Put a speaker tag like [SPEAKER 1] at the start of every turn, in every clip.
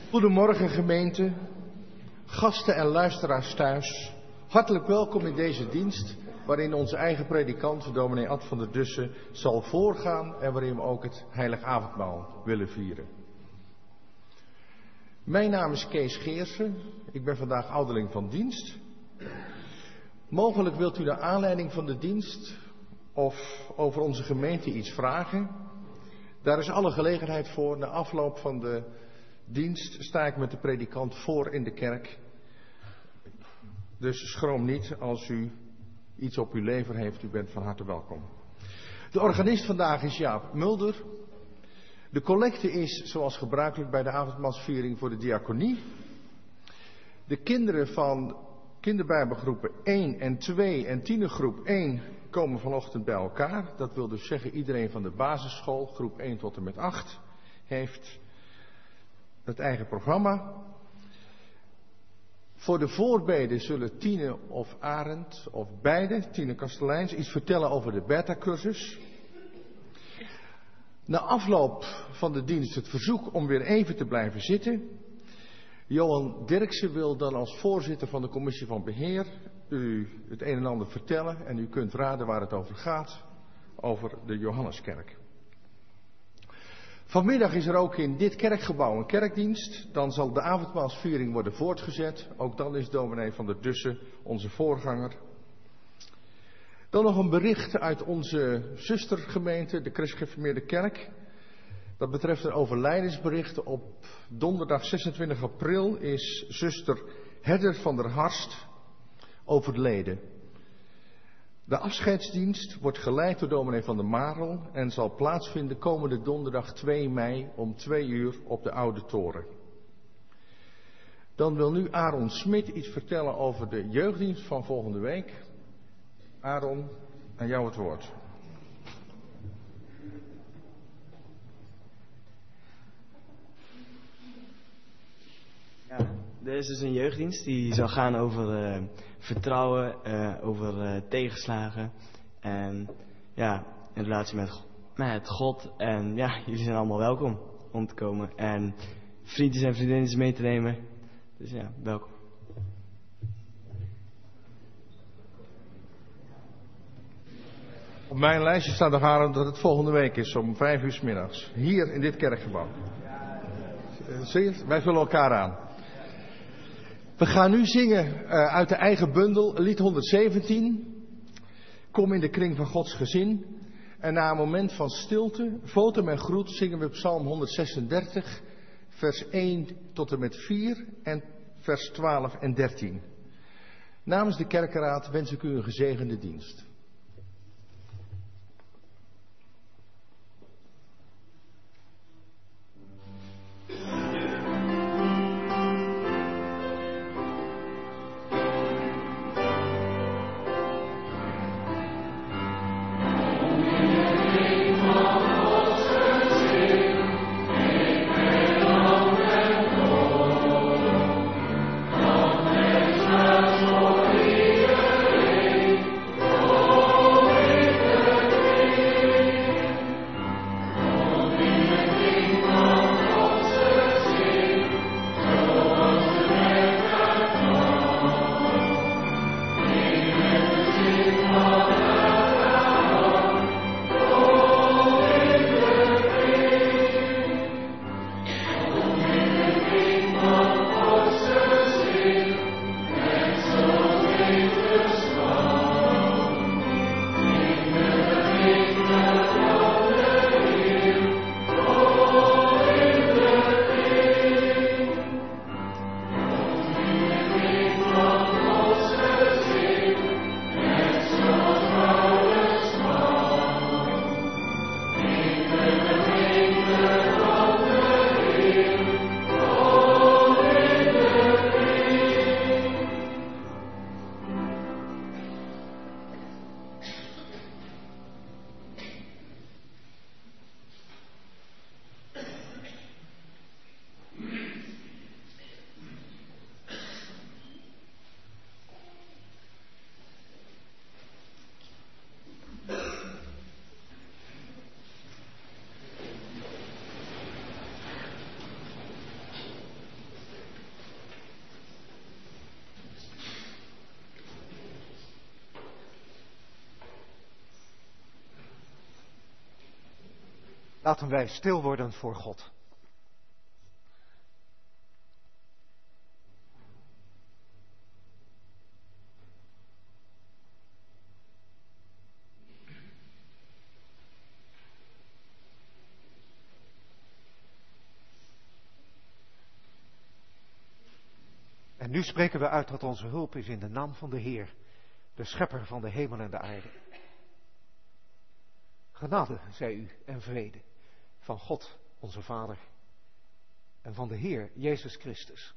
[SPEAKER 1] Goedemorgen gemeente, gasten en luisteraars thuis. Hartelijk welkom in deze dienst waarin onze eigen predikant, dominee Ad van der Dussen, zal voorgaan en waarin we ook het heilig avondmaal willen vieren. Mijn naam is Kees Geersen, ik ben vandaag ouderling van dienst. Mogelijk wilt u naar aanleiding van de dienst of over onze gemeente iets vragen. Daar is alle gelegenheid voor. Na afloop van de dienst sta ik met de predikant voor in de kerk. Dus schroom niet als u iets op uw lever heeft. U bent van harte welkom. De organist vandaag is Jaap Mulder. De collecte is zoals gebruikelijk bij de avondmaalsviering voor de diaconie. De kinderen van kinderbijbelgroepen 1 en 2 en tienergroep 1 komen vanochtend bij elkaar. Dat wil dus zeggen iedereen van de basisschool, groep 1 tot en met 8, heeft het eigen programma. Voor de voorbeden zullen Tine of Arend, of beide, Tine Kasteleins, iets vertellen over de beta-cursus. Na afloop van de dienst het verzoek om weer even te blijven zitten. Johan Dirksen wil dan als voorzitter van de commissie van beheer u het een en ander vertellen en u kunt raden waar het over gaat, over de Johanneskerk. Vanmiddag is er ook in dit kerkgebouw een kerkdienst. Dan zal de avondmaalsviering worden voortgezet. Ook dan is dominee van der Dussen onze voorganger. Dan nog een bericht uit onze zustergemeente, de Christgereformeerde Kerk. Dat betreft een overlijdensbericht. Op donderdag 26 april is zuster Herder van der Harst overleden. De afscheidsdienst wordt geleid door dominee van der Marel en zal plaatsvinden komende donderdag 2 mei om 2 uur op de Oude Toren. Dan wil nu Aaron Smit iets vertellen over de jeugddienst van volgende week. Aaron, aan jou het woord.
[SPEAKER 2] Ja, er is dus een jeugddienst die zal gaan over vertrouwen, over tegenslagen en ja, in relatie met God. En ja, jullie zijn allemaal welkom om te komen en vriendjes en vriendinnetjes mee te nemen. Dus ja, welkom.
[SPEAKER 1] Op mijn lijstje staat nog aan dat het volgende week is om 5 uur 's middags. Hier in dit kerkgebouw. Zie je? Wij vullen elkaar aan. We gaan nu zingen uit de eigen bundel, lied 117. Kom in de kring van Gods gezin. En na een moment van stilte, fotum en groet, zingen we psalm 136, vers 1 tot en met 4 en vers 12 en 13. Namens de kerkenraad wens ik u een gezegende dienst.
[SPEAKER 3] Oh Laten wij stil worden voor God. En nu spreken we uit dat onze hulp is in de naam van de Heer, de schepper van de hemel en de aarde. Genade zij u en vrede van God, onze Vader, en van de Heer Jezus Christus.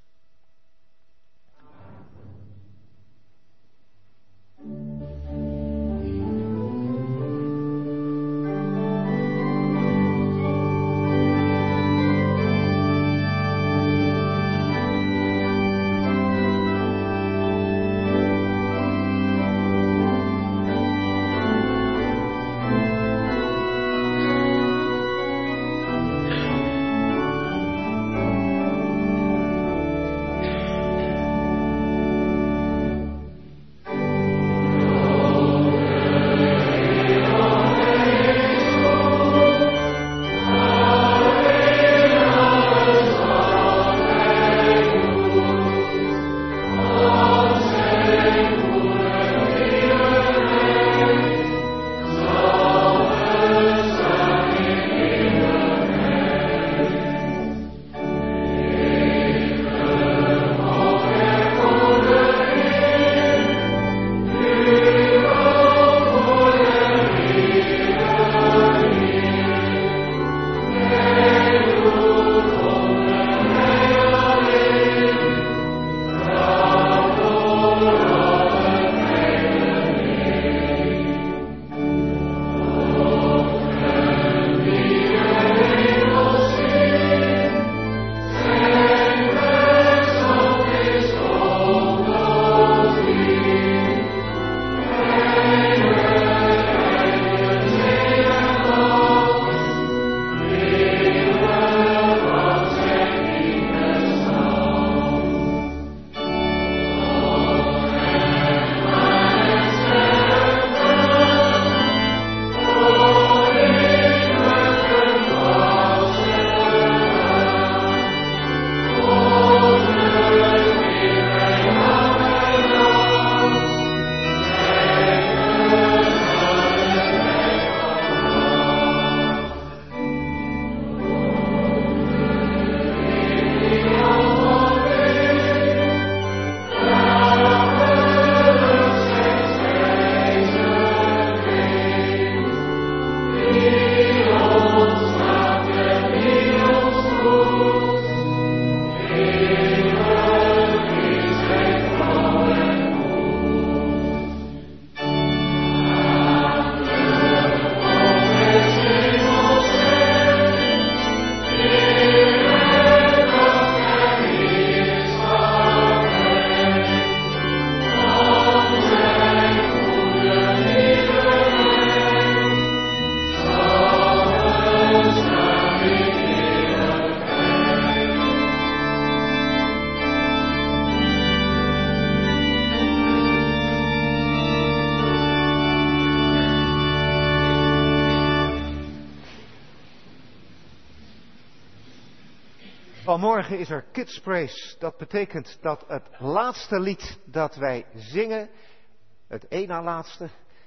[SPEAKER 3] Vanmorgen is er Kids Praise. Dat betekent dat het laatste lied dat wij zingen, het één na laatste,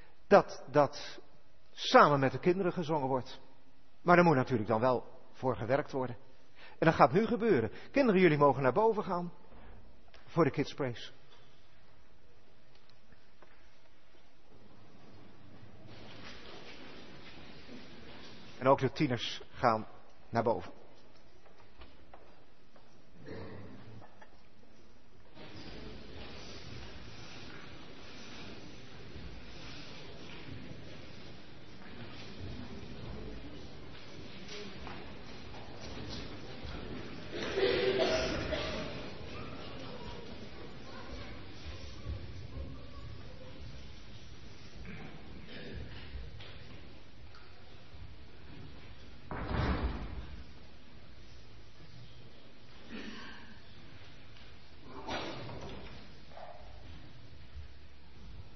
[SPEAKER 3] dat samen met de kinderen gezongen wordt. Maar er moet natuurlijk dan wel voor gewerkt worden. En dat gaat nu gebeuren. Kinderen, jullie mogen naar boven gaan voor de Kids Praise. En ook de tieners gaan naar boven.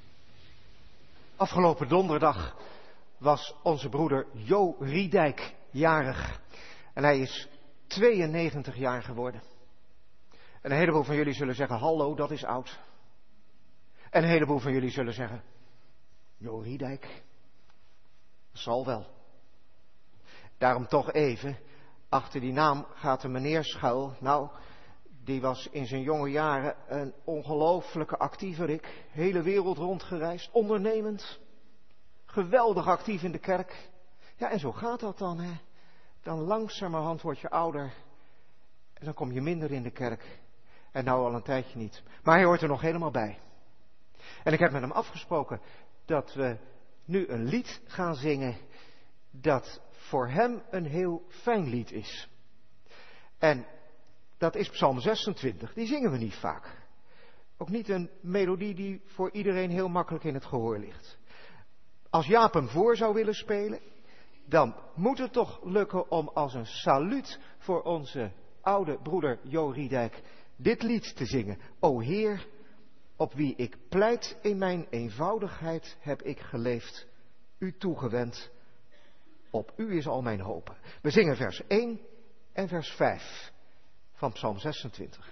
[SPEAKER 3] Afgelopen donderdag was onze broeder Jo Riedijk jarig. En hij is 92 jaar geworden. En een heleboel van jullie zullen zeggen, hallo, dat is oud. En een heleboel van jullie zullen zeggen, Jo Riedijk, zal wel. Daarom toch even, achter die naam gaat een meneer schuil. Nou, die was in zijn jonge jaren een ongelooflijke actieverik. Hele wereld rondgereisd, ondernemend. Geweldig actief in de kerk. Ja, en zo gaat dat dan, hè. Dan langzamerhand word je ouder. En dan kom je minder in de kerk. En nou al een tijdje niet. Maar hij hoort er nog helemaal bij. En ik heb met hem afgesproken dat we nu een lied gaan zingen dat voor hem een heel fijn lied is. En dat is Psalm 26. Die zingen we niet vaak. Ook niet een melodie die voor iedereen heel makkelijk in het gehoor ligt. Als Jaap hem voor zou willen spelen, dan moet het toch lukken om als een saluut voor onze oude broeder Jo Riedijk dit lied te zingen. O Heer, op wie ik pleit in mijn eenvoudigheid heb ik geleefd, u toegewend. Op u is al mijn hoop. We zingen vers 1 en vers 5 van Psalm 26.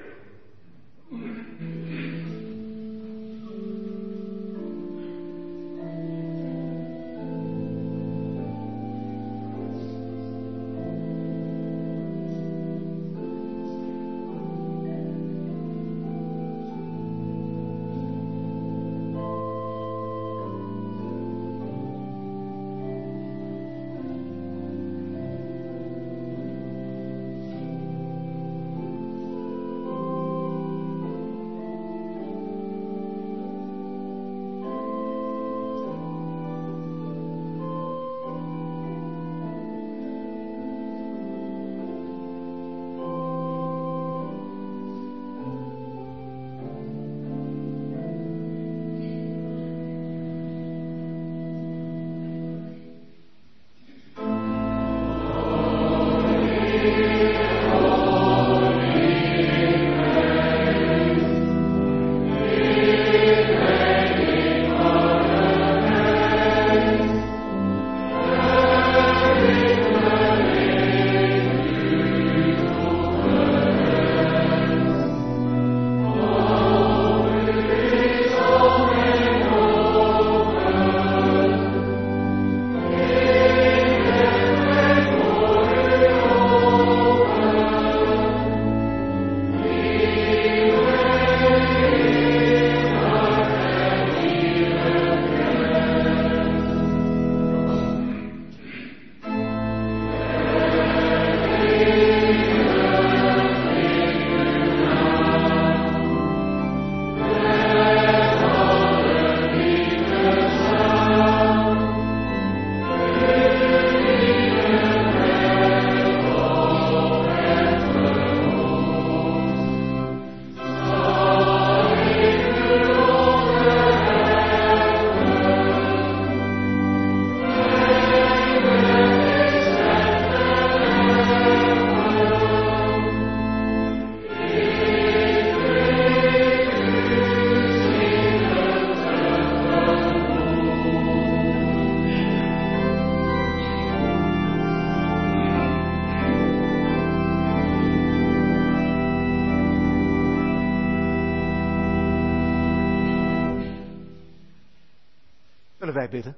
[SPEAKER 3] Zullen wij bidden?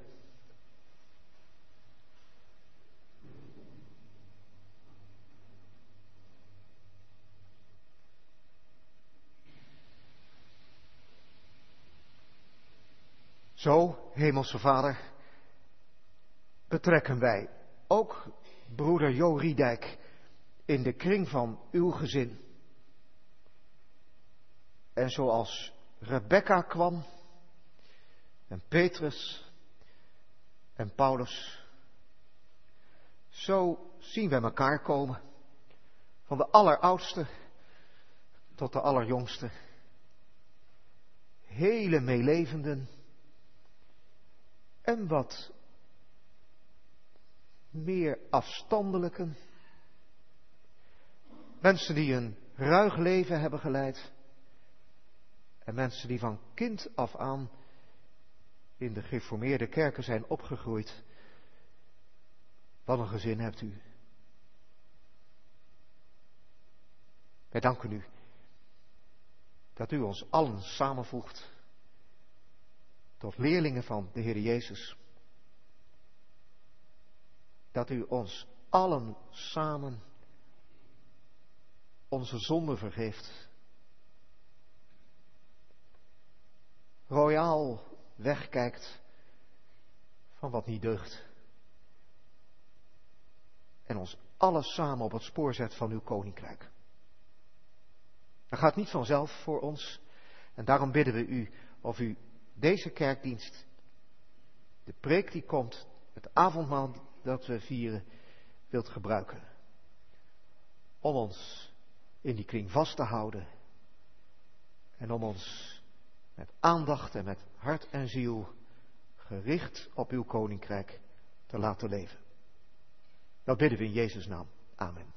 [SPEAKER 3] Zo, Hemelse Vader, betrekken wij ook broeder Jo Riedijk in de kring van uw gezin. En zoals Rebecca kwam, en Petrus en Paulus, zo zien we elkaar komen, van de alleroudste tot de allerjongste. Hele meelevenden en wat meer afstandelijken. Mensen die een ruig leven hebben geleid. En mensen die van kind af aan in de gereformeerde kerken zijn opgegroeid. Wat een gezin hebt u. Wij danken u dat u ons allen samenvoegt tot leerlingen van de Heer Jezus. Dat u ons allen samen onze zonde vergeeft. Royaal wegkijkt van wat niet deugt. En ons alles samen op het spoor zet van uw koninkrijk. Dat gaat niet vanzelf voor ons. En daarom bidden we u of u deze kerkdienst, de preek die komt, het avondmaal dat we vieren, wilt gebruiken. Om ons in die kring vast te houden. En om ons met aandacht en met hart en ziel gericht op uw koninkrijk te laten leven. Dat bidden we in Jezus' naam. Amen.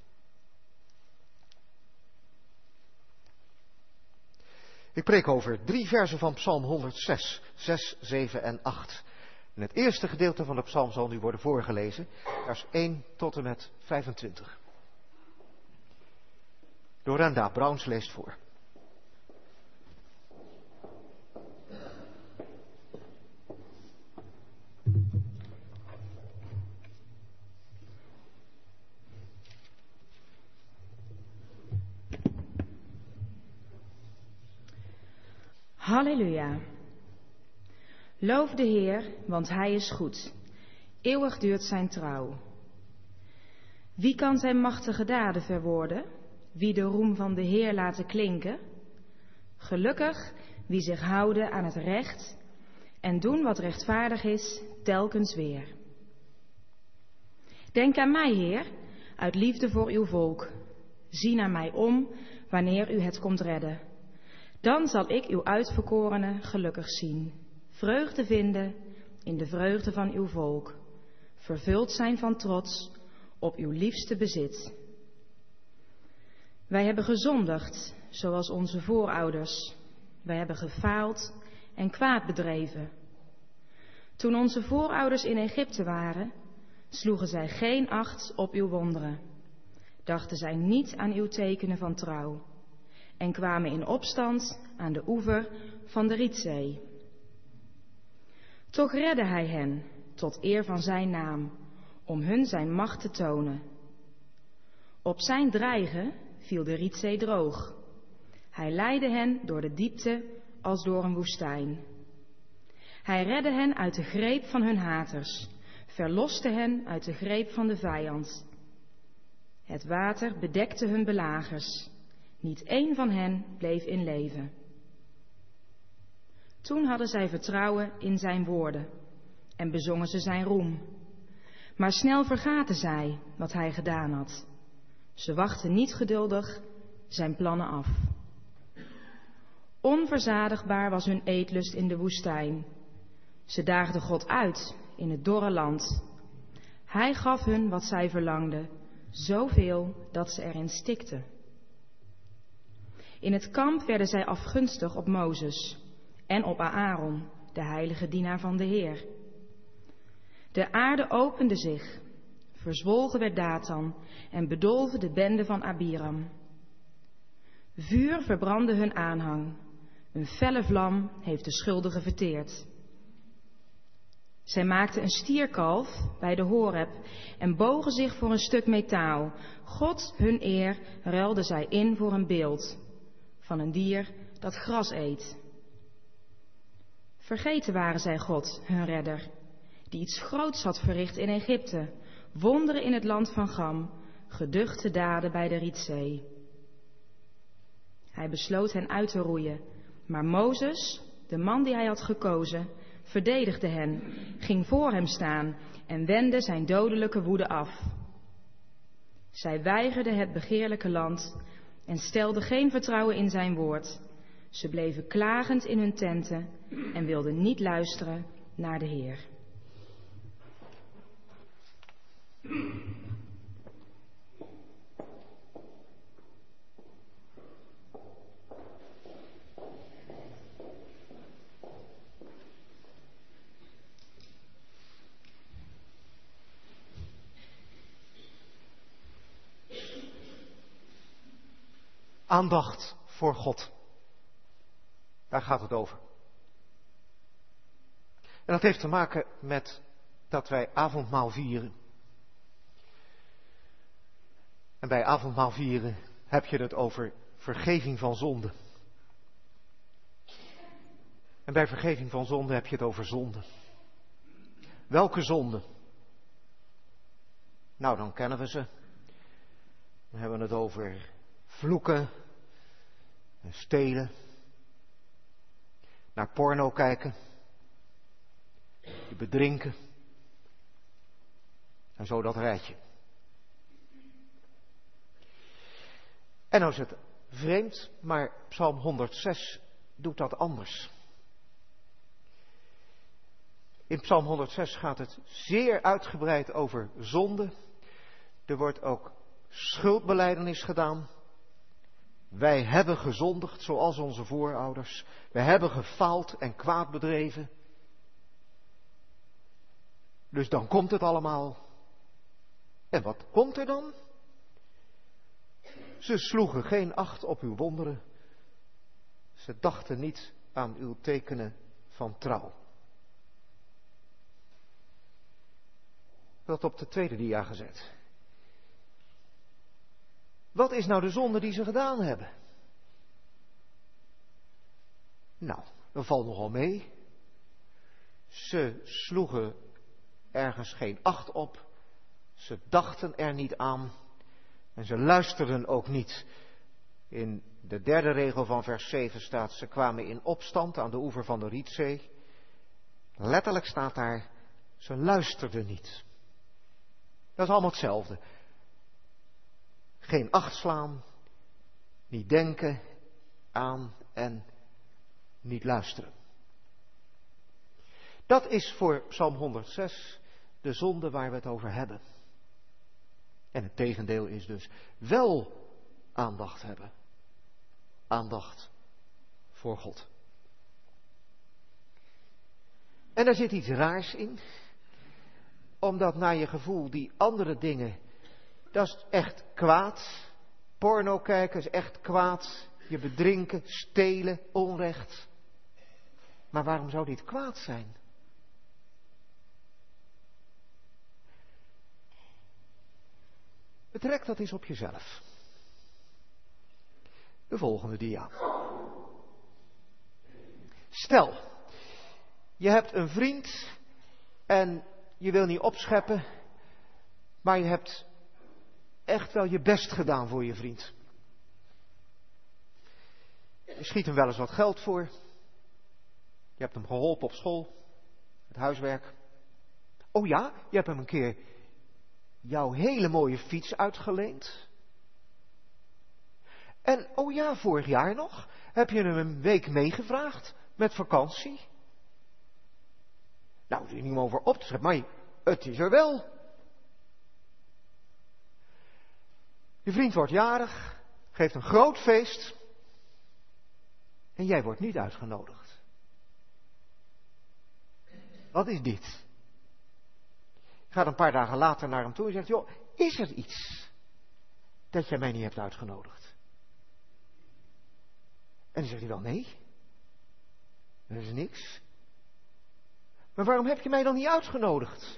[SPEAKER 3] Ik preek over 3 versen van Psalm 106, 6, 7 en 8. En het eerste gedeelte van de psalm zal nu worden voorgelezen, vers 1 tot en met 25. Dorenda Browns leest voor.
[SPEAKER 4] Halleluja. Loof de Heer, want Hij is goed. Eeuwig duurt zijn trouw. Wie kan zijn machtige daden verwoorden? Wie de roem van de Heer laten klinken? Gelukkig wie zich houden aan het recht en doen wat rechtvaardig is, telkens weer. Denk aan mij, Heer, uit liefde voor uw volk. Zie naar mij om, wanneer u het komt redden. Dan zal ik uw uitverkorenen gelukkig zien, vreugde vinden in de vreugde van uw volk, vervuld zijn van trots op uw liefste bezit. Wij hebben gezondigd, zoals onze voorouders. Wij hebben gefaald en kwaad bedreven. Toen onze voorouders in Egypte waren, sloegen zij geen acht op uw wonderen, dachten zij niet aan uw tekenen van trouw en kwamen in opstand aan de oever van de Rietzee. Toch redde hij hen tot eer van zijn naam, om hun zijn macht te tonen. Op zijn dreigen viel de Rietzee droog. Hij leidde hen door de diepte als door een woestijn. Hij redde hen uit de greep van hun haters, verloste hen uit de greep van de vijand. Het water bedekte hun belagers. Niet één van hen bleef in leven. Toen hadden zij vertrouwen in zijn woorden en bezongen ze zijn roem. Maar snel vergaten zij wat hij gedaan had. Ze wachten niet geduldig zijn plannen af. Onverzadigbaar was hun eetlust in de woestijn. Ze daagden God uit in het dorre land. Hij gaf hun wat zij verlangden, zoveel dat ze erin stikten. In het kamp werden zij afgunstig op Mozes en op Aaron, de heilige dienaar van de Heer. De aarde opende zich, verzwolgen werd Datan en bedolven de bende van Abiram. Vuur verbrandde hun aanhang, een felle vlam heeft de schuldigen verteerd. Zij maakten een stierkalf bij de Horeb en bogen zich voor een stuk metaal. God, hun eer, ruilde zij in voor een beeld van een dier dat gras eet. Vergeten waren zij God, hun redder, die iets groots had verricht in Egypte, wonderen in het land van Gam, geduchte daden bij de Rietzee. Hij besloot hen uit te roeien, maar Mozes, de man die hij had gekozen, verdedigde hen, ging voor hem staan en wendde zijn dodelijke woede af. Zij weigerden het begeerlijke land en stelden geen vertrouwen in zijn woord. Ze bleven klagend in hun tenten en wilden niet luisteren naar de Heer.
[SPEAKER 3] aandacht voor God. Daar gaat het over. En dat heeft te maken met dat wij avondmaal vieren. En bij avondmaal vieren heb je het over vergeving van zonde. En bij vergeving van zonde heb je het over zonde. Welke zonde? Nou, dan kennen we ze. Dan hebben we het over vloeken en stelen, naar porno kijken, je bedrinken en zo dat rijtje. En nou is het vreemd, maar Psalm 106 doet dat anders. In Psalm 106 gaat het zeer uitgebreid over zonde. Er wordt ook schuldbelijdenis gedaan. Wij hebben gezondigd zoals onze voorouders. We hebben gefaald en kwaad bedreven. Dus dan komt het allemaal. En wat komt er dan? Ze sloegen geen acht op uw wonderen. Ze dachten niet aan uw tekenen van trouw. Dat op de tweede dia gezet. Wat is nou de zonde die ze gedaan hebben? Nou, dat valt nogal mee. Ze sloegen ergens geen acht op. Ze dachten er niet aan. En ze luisterden ook niet. In de derde regel van vers 7 staat: ze kwamen in opstand aan de oever van de Rietzee. Letterlijk staat daar: ze luisterden niet. Dat is allemaal hetzelfde. Geen acht slaan, niet denken aan en niet luisteren. Dat is voor Psalm 106 de zonde waar we het over hebben. En het tegendeel is dus wel aandacht hebben. Aandacht voor God. En daar zit iets raars in. Omdat naar je gevoel die andere dingen, dat is echt kwaad. Porno kijken is echt kwaad. Je bedrinken, stelen, onrecht. Maar waarom zou dit kwaad zijn? Betrek dat eens op jezelf. De volgende dia. Stel, je hebt een vriend en je wil niet opscheppen, maar je hebt echt wel je best gedaan voor je vriend. Je schiet hem wel eens wat geld voor. Je hebt hem geholpen op school, het huiswerk. Oh ja, je hebt hem een keer jouw hele mooie fiets uitgeleend. En oh ja, vorig jaar nog heb je hem een week meegevraagd met vakantie. Nou, er is niet over op te scheppen, maar het is er wel. Je vriend wordt jarig, geeft een groot feest en jij wordt niet uitgenodigd. Wat is dit? Je gaat een paar dagen later naar hem toe en zegt: joh, is er iets dat jij mij niet hebt uitgenodigd? En dan zegt hij wel: nee, er is niks. Maar waarom heb je mij dan niet uitgenodigd?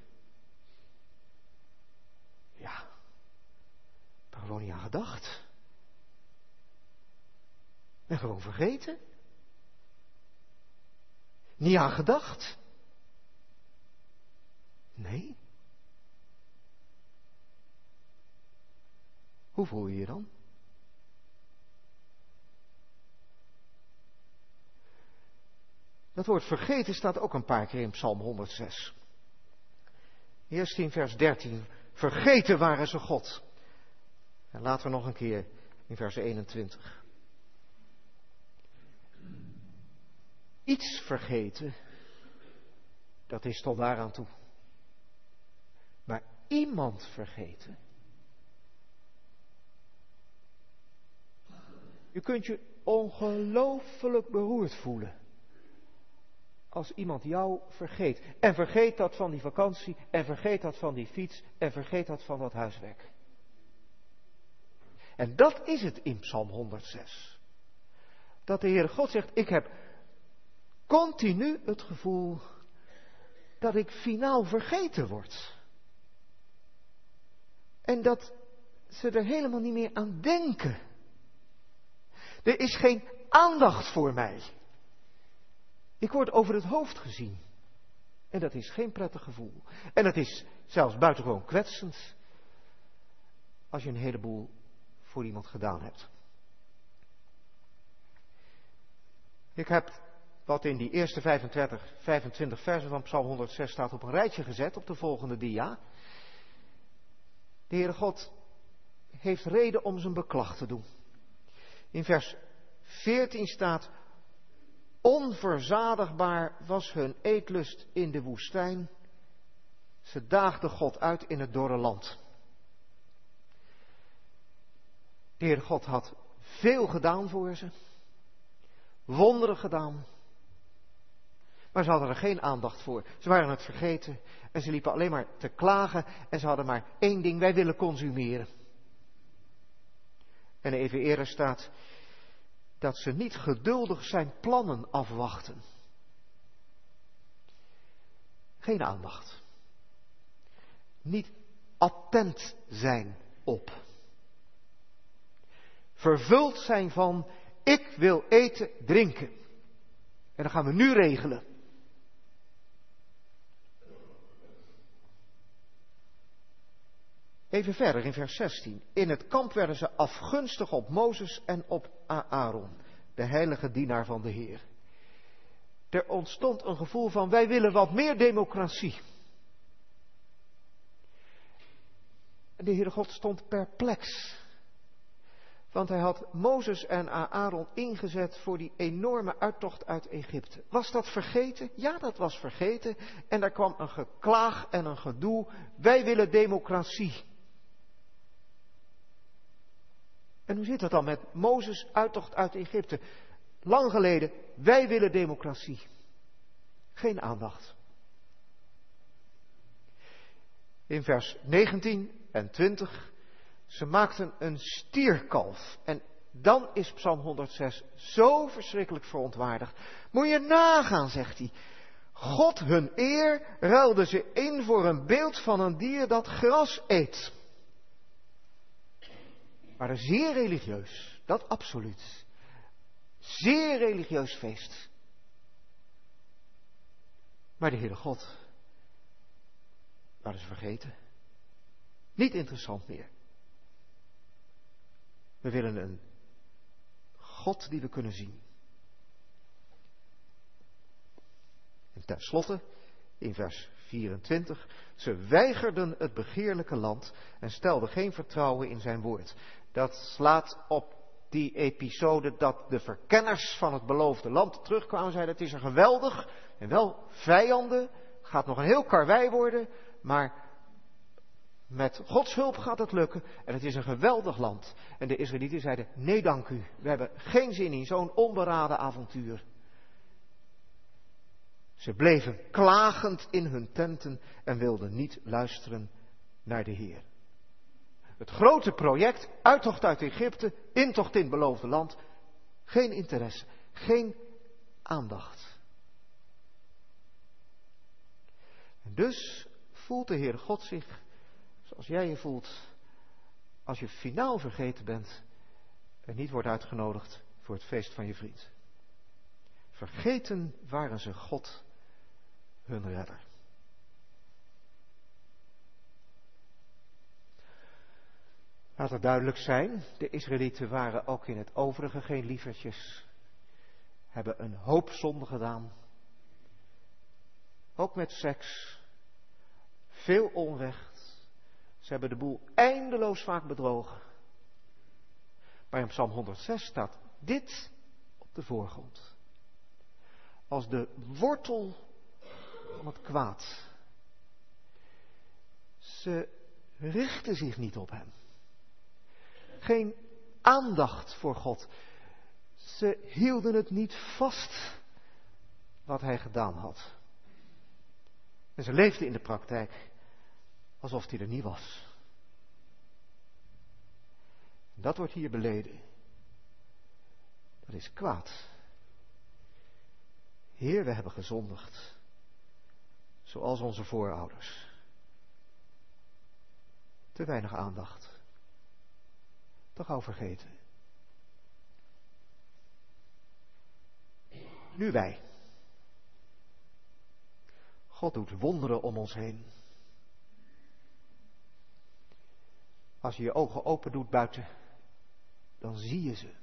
[SPEAKER 3] Ja, ik heb er gewoon niet aan gedacht. Ik ben gewoon vergeten. Niet aan gedacht. Nee. Hoe voel je je dan? Dat woord vergeten staat ook een paar keer in Psalm 106. Eerst in vers 13. Vergeten waren ze God. En later nog een keer in vers 21. Iets vergeten, dat is tot daaraan toe. Maar iemand vergeten. Je kunt je ongelooflijk beroerd voelen als iemand jou vergeet. En vergeet dat van die vakantie, en vergeet dat van die fiets, en vergeet dat van dat huiswerk. En dat is het in Psalm 106. Dat de Heere God zegt, ik heb continu het gevoel dat ik finaal vergeten word. En dat ze er helemaal niet meer aan denken. Er is geen aandacht voor mij. Ik word over het hoofd gezien. En dat is geen prettig gevoel. En dat is zelfs buitengewoon kwetsend. Als je een heleboel voor iemand gedaan hebt. Ik heb wat in die eerste 25 versen van Psalm 106 staat op een rijtje gezet op de volgende dia. De Heere God heeft reden om zijn beklag te doen. In vers 14 staat, onverzadigbaar was hun eetlust in de woestijn. Ze daagden God uit in het dorre land. De Heere God had veel gedaan voor ze. Wonderen gedaan. Maar ze hadden er geen aandacht voor. Ze waren het vergeten. En ze liepen alleen maar te klagen. En ze hadden maar één ding. Wij willen consumeren. En even eerder staat dat ze niet geduldig zijn plannen afwachten. Geen aandacht. Niet attent zijn op. Vervuld zijn van, ik wil eten, drinken. En dat gaan we nu regelen. Even verder in vers 16. In het kamp werden ze afgunstig op Mozes en op Aaron, de heilige dienaar van de Heer. Er ontstond een gevoel van, wij willen wat meer democratie. En de Heere God stond perplex. Want hij had Mozes en Aaron ingezet voor die enorme uittocht uit Egypte. Was dat vergeten? Ja, dat was vergeten. En daar kwam een geklaag en een gedoe. Wij willen democratie. En hoe zit dat dan met Mozes' uittocht uit Egypte? Lang geleden, wij willen democratie. Geen aandacht. In vers 19 en 20... Ze maakten een stierkalf. En dan is Psalm 106 zo verschrikkelijk verontwaardigd. Moet je nagaan, zegt hij. God hun eer ruilde ze in voor een beeld van een dier dat gras eet. Maar zeer religieus, dat absoluut. Zeer religieus feest. Maar de Heere God waren ze vergeten. Niet interessant meer. We willen een God die we kunnen zien. En tenslotte, in vers 24, ze weigerden het begeerlijke land en stelden geen vertrouwen in zijn woord. Dat slaat op die episode dat de verkenners van het beloofde land terugkwamen en zeiden, het is er geweldig en wel vijanden, het gaat nog een heel karwei worden, maar met Gods hulp gaat het lukken en het is een geweldig land. En de Israëlieten zeiden, nee dank u, we hebben geen zin in zo'n onberaden avontuur. Ze bleven klagend in hun tenten en wilden niet luisteren naar de Heer. Het grote project, uittocht uit Egypte, intocht in het beloofde land, geen interesse, geen aandacht. En dus voelt de Heer God zich zoals jij je voelt als je finaal vergeten bent en niet wordt uitgenodigd voor het feest van je vriend. Vergeten waren ze God, hun redder. Laat het duidelijk zijn, de Israëlieten waren ook in het overige geen lievertjes. Hebben een hoop zonde gedaan. Ook met seks. Veel onrecht. Ze hebben de boel eindeloos vaak bedrogen. Maar in Psalm 106 staat dit op de voorgrond. Als de wortel van het kwaad. Ze richten zich niet op hem. Geen aandacht voor God. Ze hielden het niet vast wat hij gedaan had. En ze leefden in de praktijk alsof hij er niet was. dat wordt hier beleden. Dat is kwaad. Heer, we hebben gezondigd. Zoals onze voorouders. Te weinig aandacht. Te gauw vergeten. Nu wij. God doet wonderen om ons heen. Als je je ogen open doet buiten, dan zie je ze.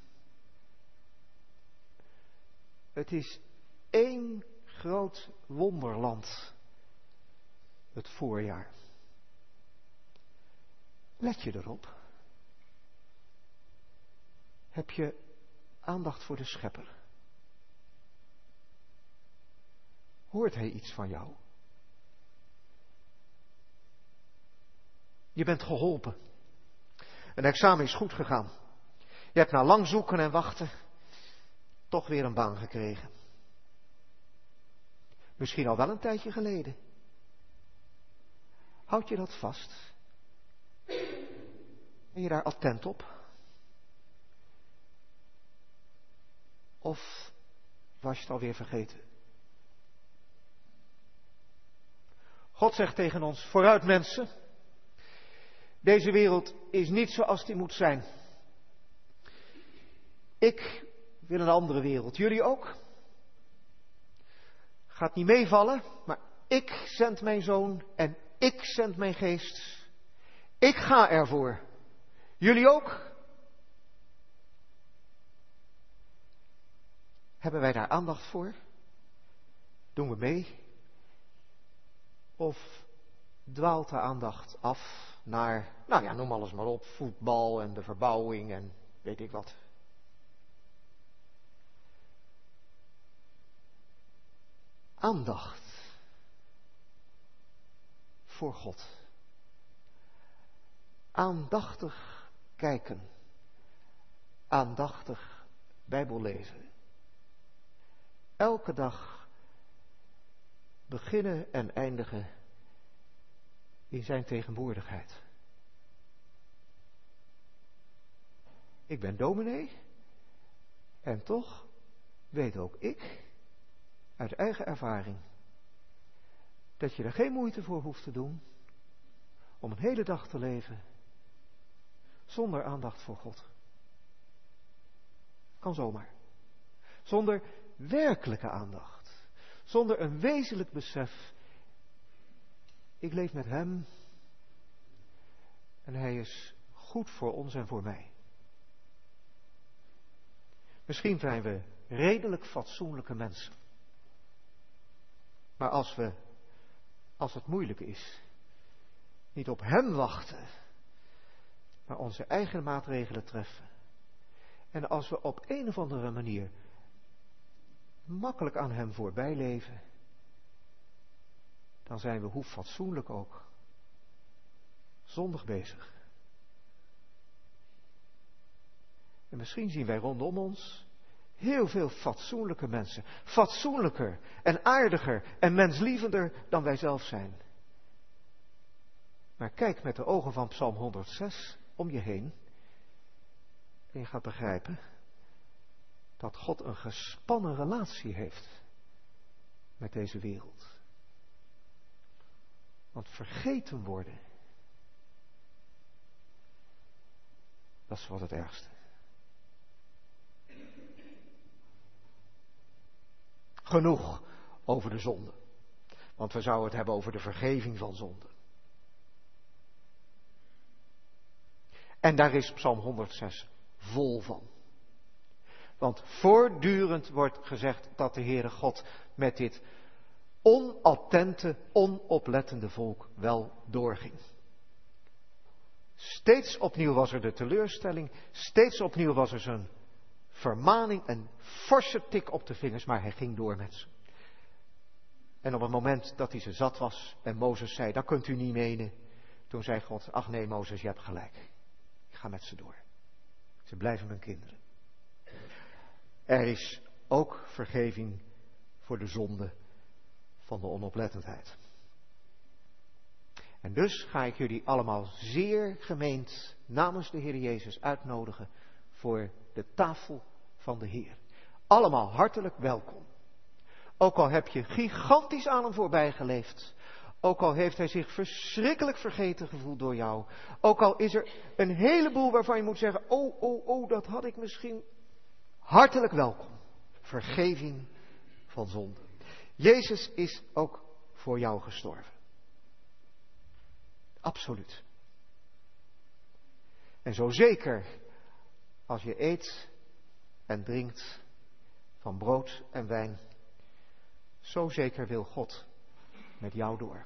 [SPEAKER 3] Het is één groot wonderland. Het voorjaar. Let je erop? Heb je aandacht voor de Schepper? Hoort hij iets van jou? Je bent geholpen. Een examen is goed gegaan. Je hebt na lang zoeken en wachten toch weer een baan gekregen. Misschien al wel een tijdje geleden. Houd je dat vast? Ben je daar attent op? Of was je het alweer vergeten? God zegt tegen ons, vooruit mensen. Deze wereld is niet zoals die moet zijn. Ik wil een andere wereld. Jullie ook? Gaat niet meevallen, maar ik zend mijn zoon en ik zend mijn geest. Ik ga ervoor. Jullie ook? Hebben wij daar aandacht voor? Doen we mee? Of dwaalt de aandacht af naar, nou ja, noem alles maar op, voetbal en de verbouwing en weet ik wat. Aandacht voor God. Aandachtig kijken. Aandachtig Bijbel lezen. Elke dag beginnen en eindigen in zijn tegenwoordigheid. Ik ben dominee en toch weet ook ik uit eigen ervaring dat je er geen moeite voor hoeft te doen om een hele dag te leven zonder aandacht voor God. Kan zomaar. Zonder werkelijke aandacht. Zonder een wezenlijk besef. Ik leef met hem en hij is goed voor ons en voor mij. Misschien zijn we redelijk fatsoenlijke mensen. Maar als het moeilijk is, niet op hem wachten, maar onze eigen maatregelen treffen. En als we op een of andere manier makkelijk aan hem voorbij leven, dan zijn we, hoe fatsoenlijk ook, zondig bezig. En misschien zien wij rondom ons heel veel fatsoenlijke mensen. Fatsoenlijker en aardiger en menslievender dan wij zelf zijn. Maar kijk met de ogen van Psalm 106 om je heen. En je gaat begrijpen dat God een gespannen relatie heeft met deze wereld. Want vergeten worden, dat is wat het ergste. Genoeg over de zonde. Want we zouden het hebben over de vergeving van zonde. En daar is Psalm 106 vol van. Want voortdurend wordt gezegd dat de Heere God met dit onattente, onoplettende volk wel doorging. Steeds opnieuw was er de teleurstelling, steeds opnieuw was er zijn vermaning, een forse tik op de vingers, maar hij ging door met ze. En op het moment dat hij ze zat was en Mozes zei, dat kunt u niet menen, toen zei God, ach nee Mozes, je hebt gelijk. Ik ga met ze door. Ze blijven mijn kinderen. Er is ook vergeving voor de zonde van de onoplettendheid. En dus ga ik jullie allemaal zeer gemeend namens de Heer Jezus uitnodigen voor de tafel van de Heer. Allemaal hartelijk welkom. Ook al heb je gigantisch aan hem voorbij geleefd. Ook al heeft hij zich verschrikkelijk vergeten gevoeld door jou. Ook al is er een heleboel waarvan je moet zeggen, oh, dat had ik misschien. Hartelijk welkom. Vergeving van zonde. Jezus is ook voor jou gestorven. Absoluut. En zo zeker als je eet en drinkt van brood en wijn, zo zeker wil God met jou door.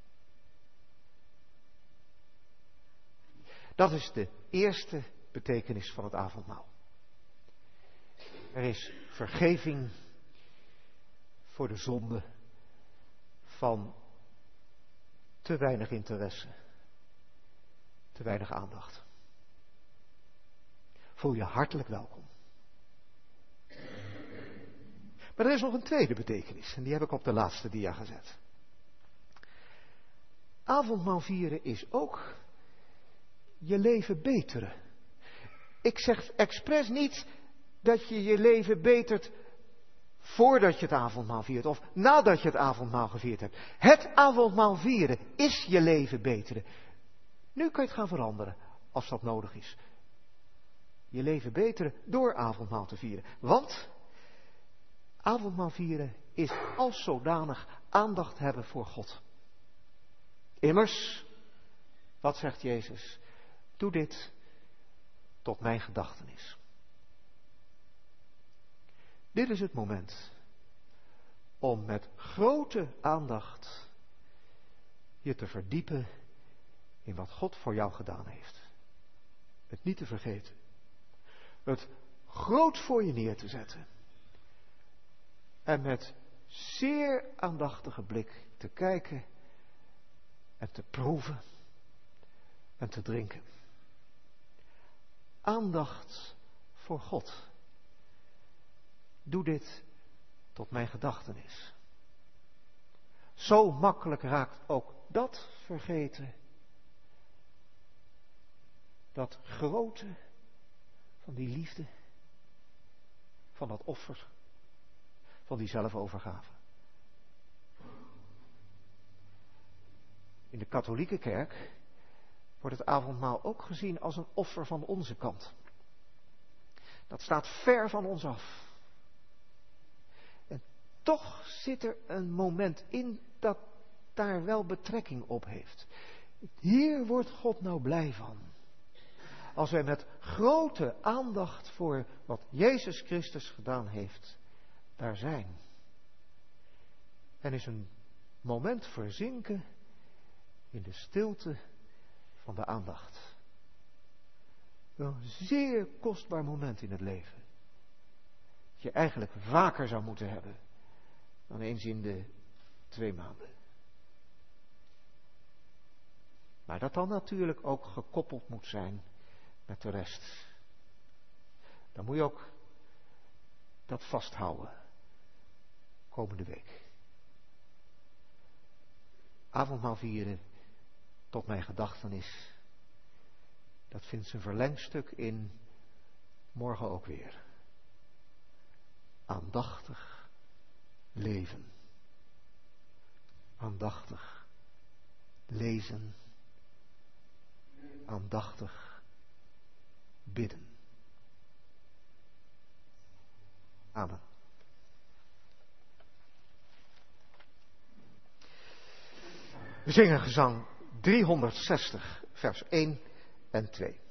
[SPEAKER 3] Dat is de eerste betekenis van het avondmaal. Er is vergeving voor de zonde van te weinig interesse, te weinig aandacht. Voel je hartelijk welkom. Maar er is nog een tweede betekenis en die heb ik op de laatste dia gezet. Avondmaal vieren is ook je leven beteren. Ik zeg expres niet dat je je leven betert voordat je het avondmaal viert of nadat je het avondmaal gevierd hebt. Het avondmaal vieren is je leven beteren. Nu kan je het gaan veranderen als dat nodig is. Je leven beteren door avondmaal te vieren. Want avondmaal vieren is als zodanig aandacht hebben voor God. Immers, wat zegt Jezus? Doe dit tot mijn gedachtenis. Dit is het moment om met grote aandacht je te verdiepen in wat God voor jou gedaan heeft. Het niet te vergeten. Het groot voor je neer te zetten. En met zeer aandachtige blik te kijken en te proeven en te drinken. Aandacht voor God. Doe dit tot mijn gedachtenis. Zo makkelijk raakt ook dat vergeten. Dat grote van die liefde, van dat offer, van die zelfovergave. In de katholieke kerk wordt het avondmaal ook gezien als een offer van onze kant. Dat staat ver van ons af. En toch zit er een moment in dat daar wel betrekking op heeft. Hier wordt God nou blij van. Als wij met grote aandacht voor wat Jezus Christus gedaan heeft, daar zijn. En is een moment verzinken in de stilte van de aandacht. Een zeer kostbaar moment in het leven. Dat je eigenlijk vaker zou moeten hebben dan eens in de 2 maanden. Maar dat dan natuurlijk ook gekoppeld moet zijn met de rest. Dan moet je ook dat vasthouden. Komende week. Avondmaal vieren tot mijn gedachtenis. Dat vindt zijn verlengstuk in morgen ook weer. Aandachtig leven. Aandachtig lezen. Aandachtig bidden. Amen. We zingen gezang 360, vers 1 en 2.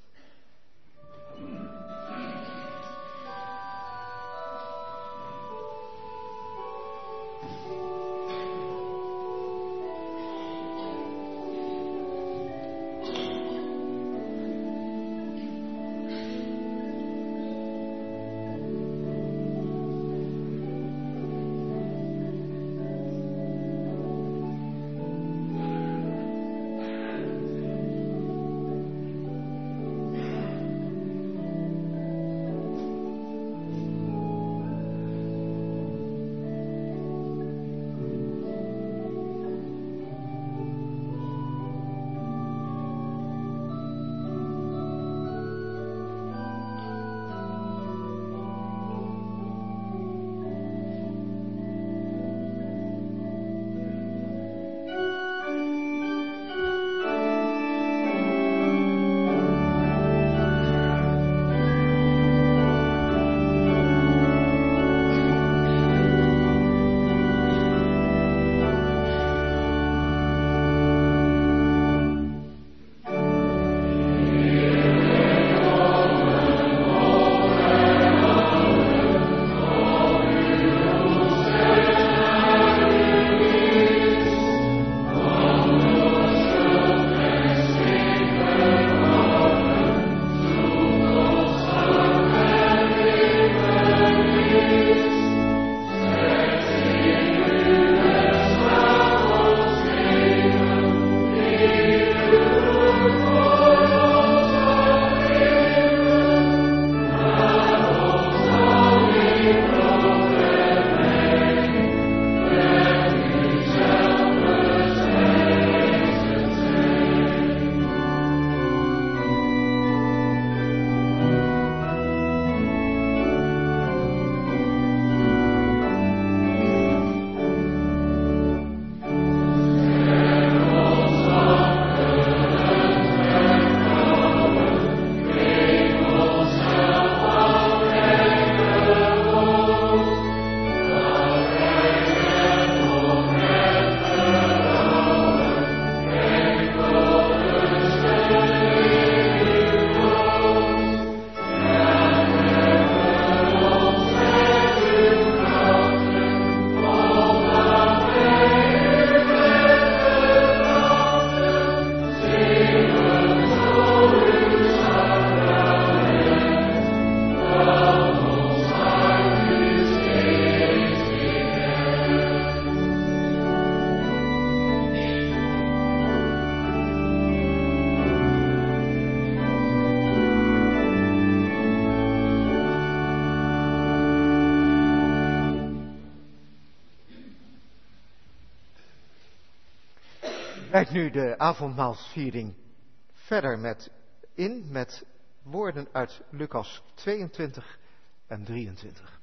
[SPEAKER 3] Leidt nu de avondmaalsviering verder met woorden uit Lucas 22 en 23.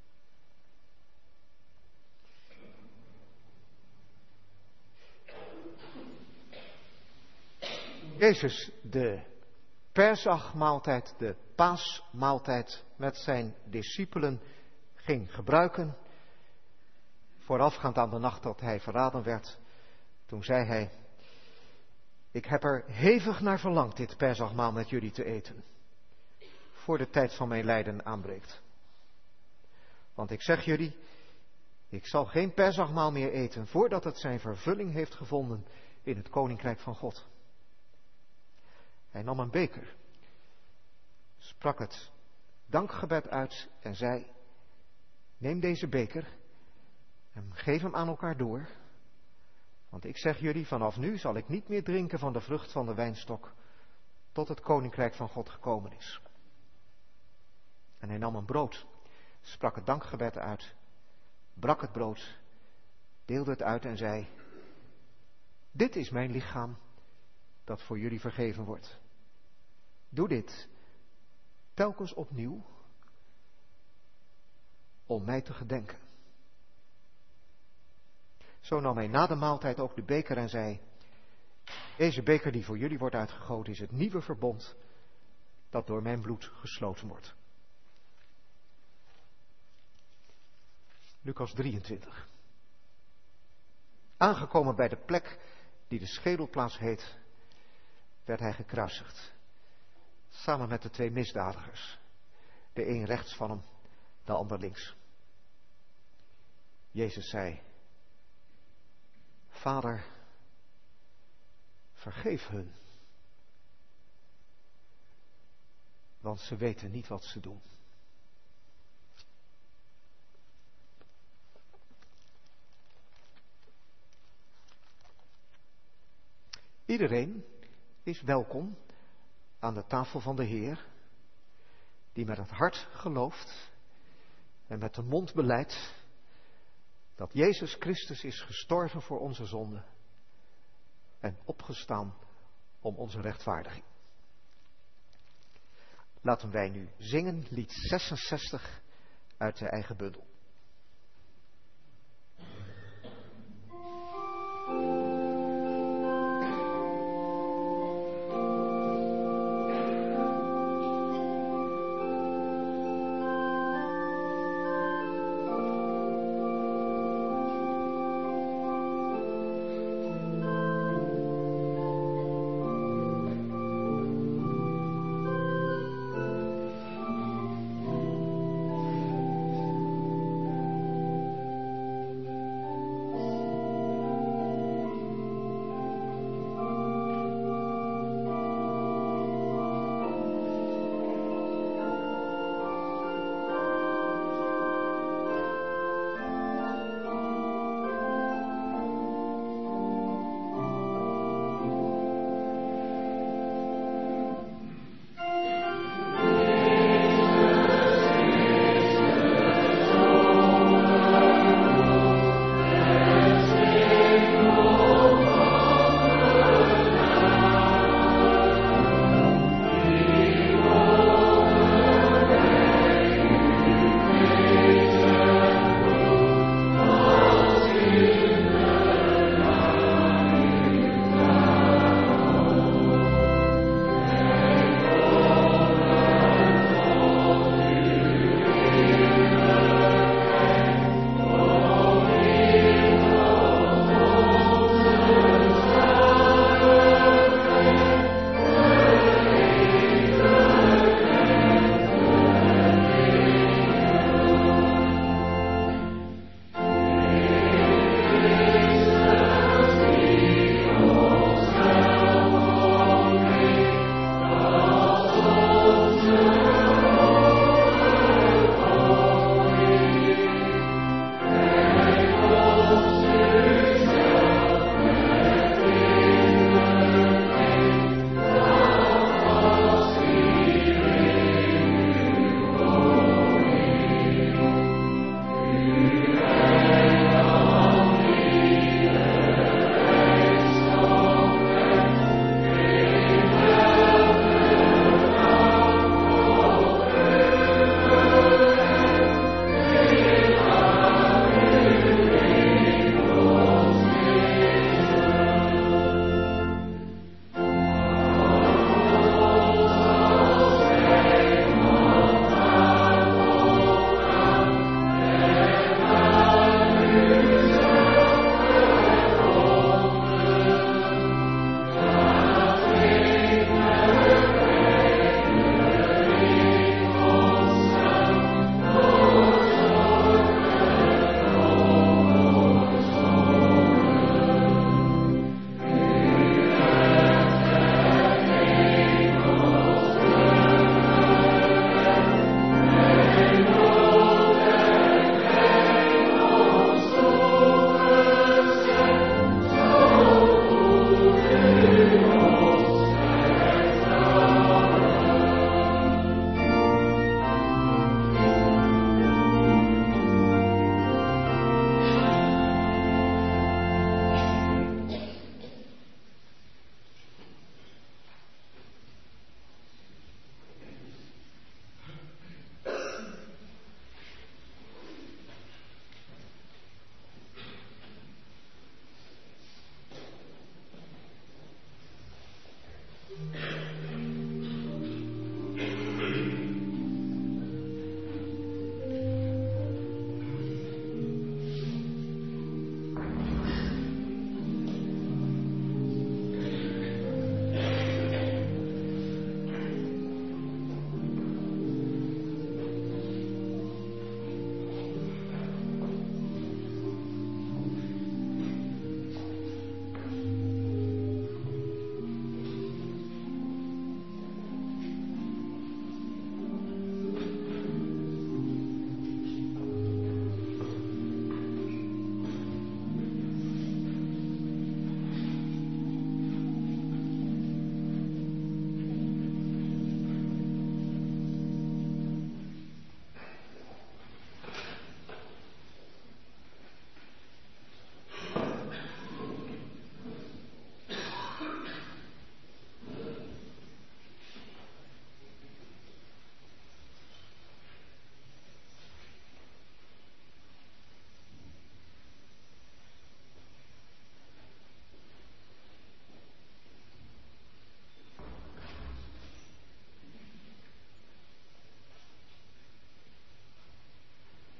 [SPEAKER 3] Jezus de Pesachmaaltijd, de paasmaaltijd met zijn discipelen ging gebruiken, voorafgaand aan de nacht dat hij verraden werd, toen zei hij: ik heb er hevig naar verlangd dit Pesachmaal met jullie te eten, voor de tijd van mijn lijden aanbreekt. Want ik zeg jullie, ik zal geen Pesachmaal meer eten, voordat het zijn vervulling heeft gevonden in het Koninkrijk van God. Hij nam een beker, sprak het dankgebed uit en zei: neem deze beker en geef hem aan elkaar door. Want ik zeg jullie, vanaf nu zal ik niet meer drinken van de vrucht van de wijnstok, tot het Koninkrijk van God gekomen is. En hij nam een brood, sprak het dankgebed uit, brak het brood, deelde het uit en zei: dit is mijn lichaam, dat voor jullie vergeven wordt. Doe dit telkens opnieuw, om mij te gedenken. Zo nam hij na de maaltijd ook de beker en zei: deze beker die voor jullie wordt uitgegoten is het nieuwe verbond, dat door mijn bloed gesloten wordt. Lucas 23. Aangekomen bij de plek die de schedelplaats heet, werd hij gekruisigd. Samen met de twee misdadigers. De een rechts van hem, de ander links. Jezus zei: Vader, vergeef hun. Want ze weten niet wat ze doen. Iedereen is welkom aan de tafel van de Heer, die met het hart gelooft en met de mond belijdt dat Jezus Christus is gestorven voor onze zonden en opgestaan om onze rechtvaardiging. Laten wij nu zingen lied 66 uit de eigen bundel.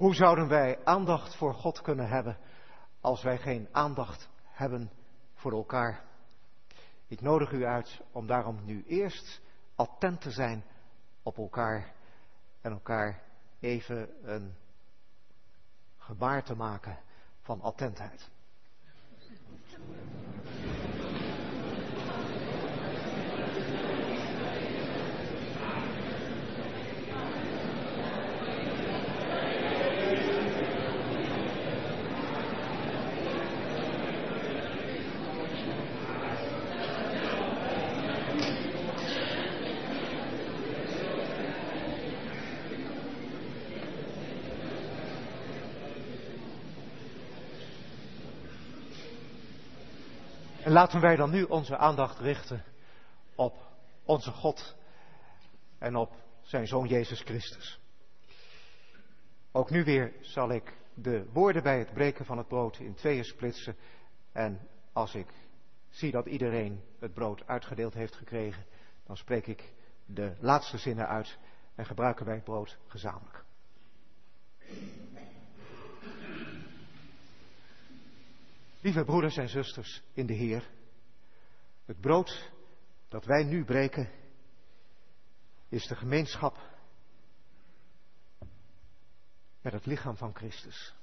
[SPEAKER 3] Hoe zouden wij aandacht voor God kunnen hebben als wij geen aandacht hebben voor elkaar? Ik nodig u uit om daarom nu eerst attent te zijn op elkaar en elkaar even een gebaar te maken van attentheid. En laten wij dan nu onze aandacht richten op onze God en op zijn Zoon Jezus Christus. Ook nu weer zal ik de woorden bij het breken van het brood in tweeën splitsen. En als ik zie dat iedereen het brood uitgedeeld heeft gekregen, dan spreek ik de laatste zinnen uit en gebruiken wij het brood gezamenlijk. Lieve broeders en zusters in de Heer, het brood dat wij nu breken is de gemeenschap met het lichaam van Christus.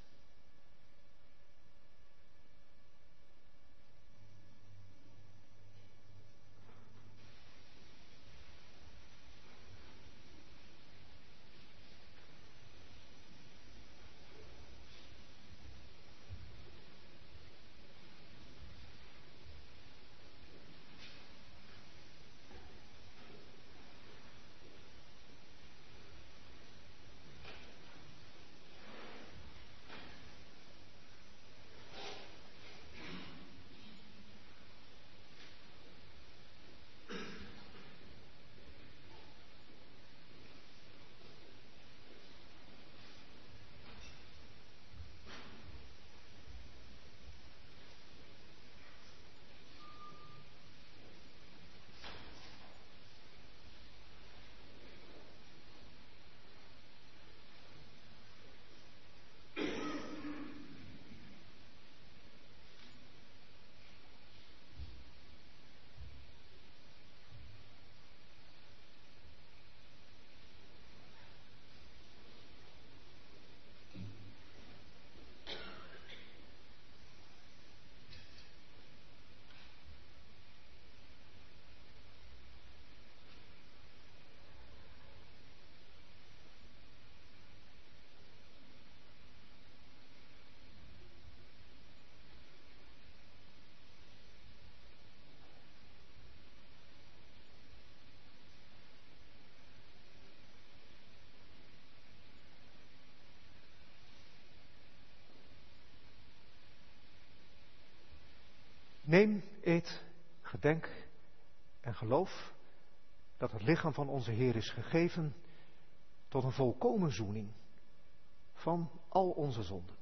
[SPEAKER 3] Neem, eet, gedenk en geloof dat het lichaam van onze Heer is gegeven tot een volkomen zoening van al onze zonden.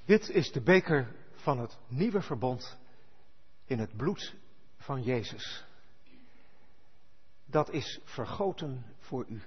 [SPEAKER 3] Dit is de beker van het nieuwe verbond in het bloed van Jezus. Dat is vergoten voor u.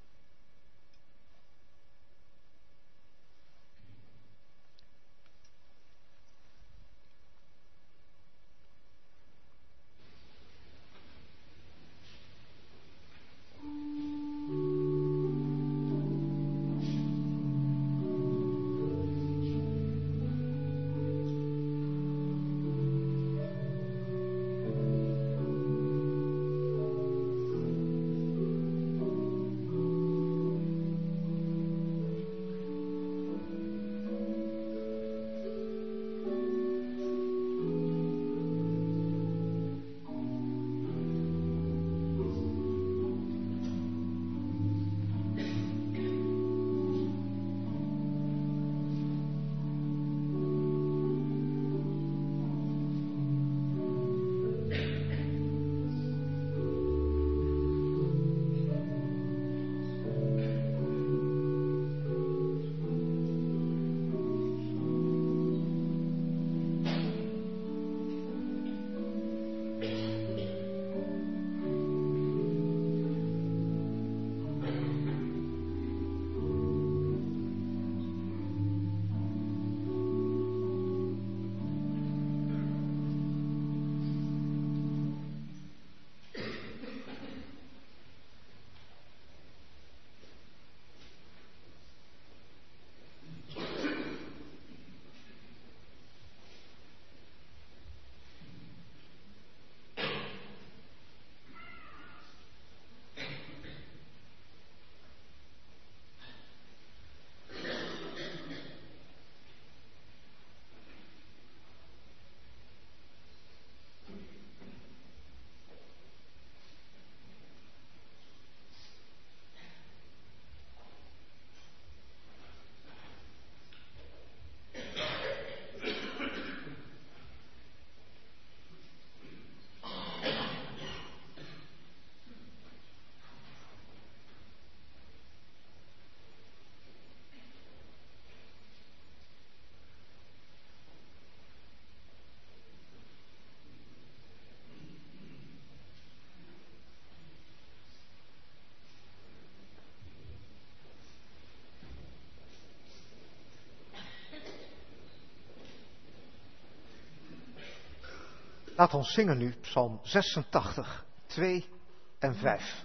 [SPEAKER 3] Laat ons zingen nu Psalm 86, 2 en 5.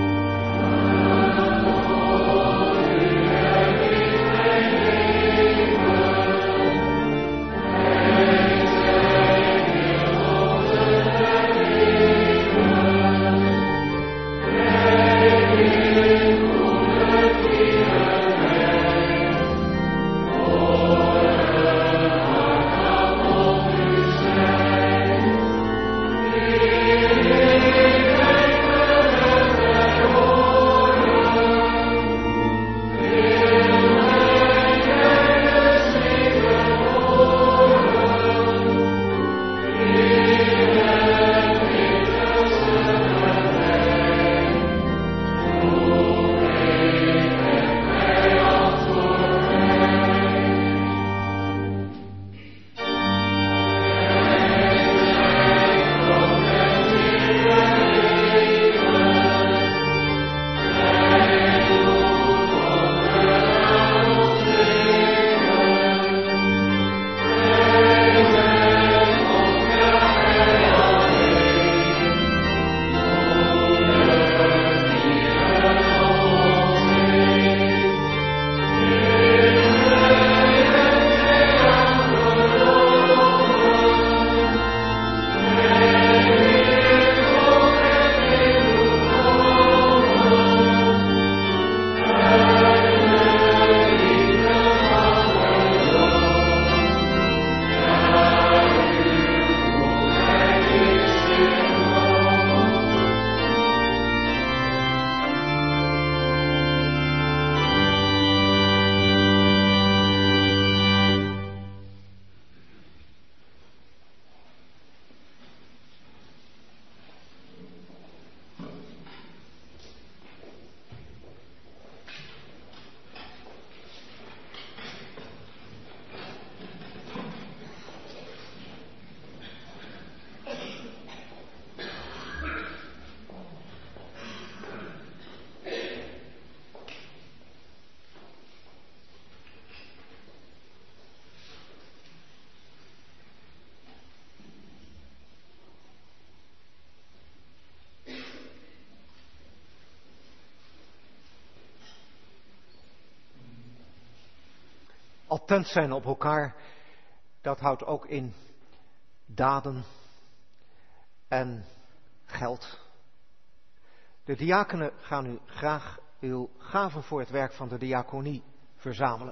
[SPEAKER 5] Amen.
[SPEAKER 3] Attent zijn op elkaar, dat houdt ook in daden en geld. De diakenen gaan u graag uw gaven voor het werk van de diaconie verzamelen.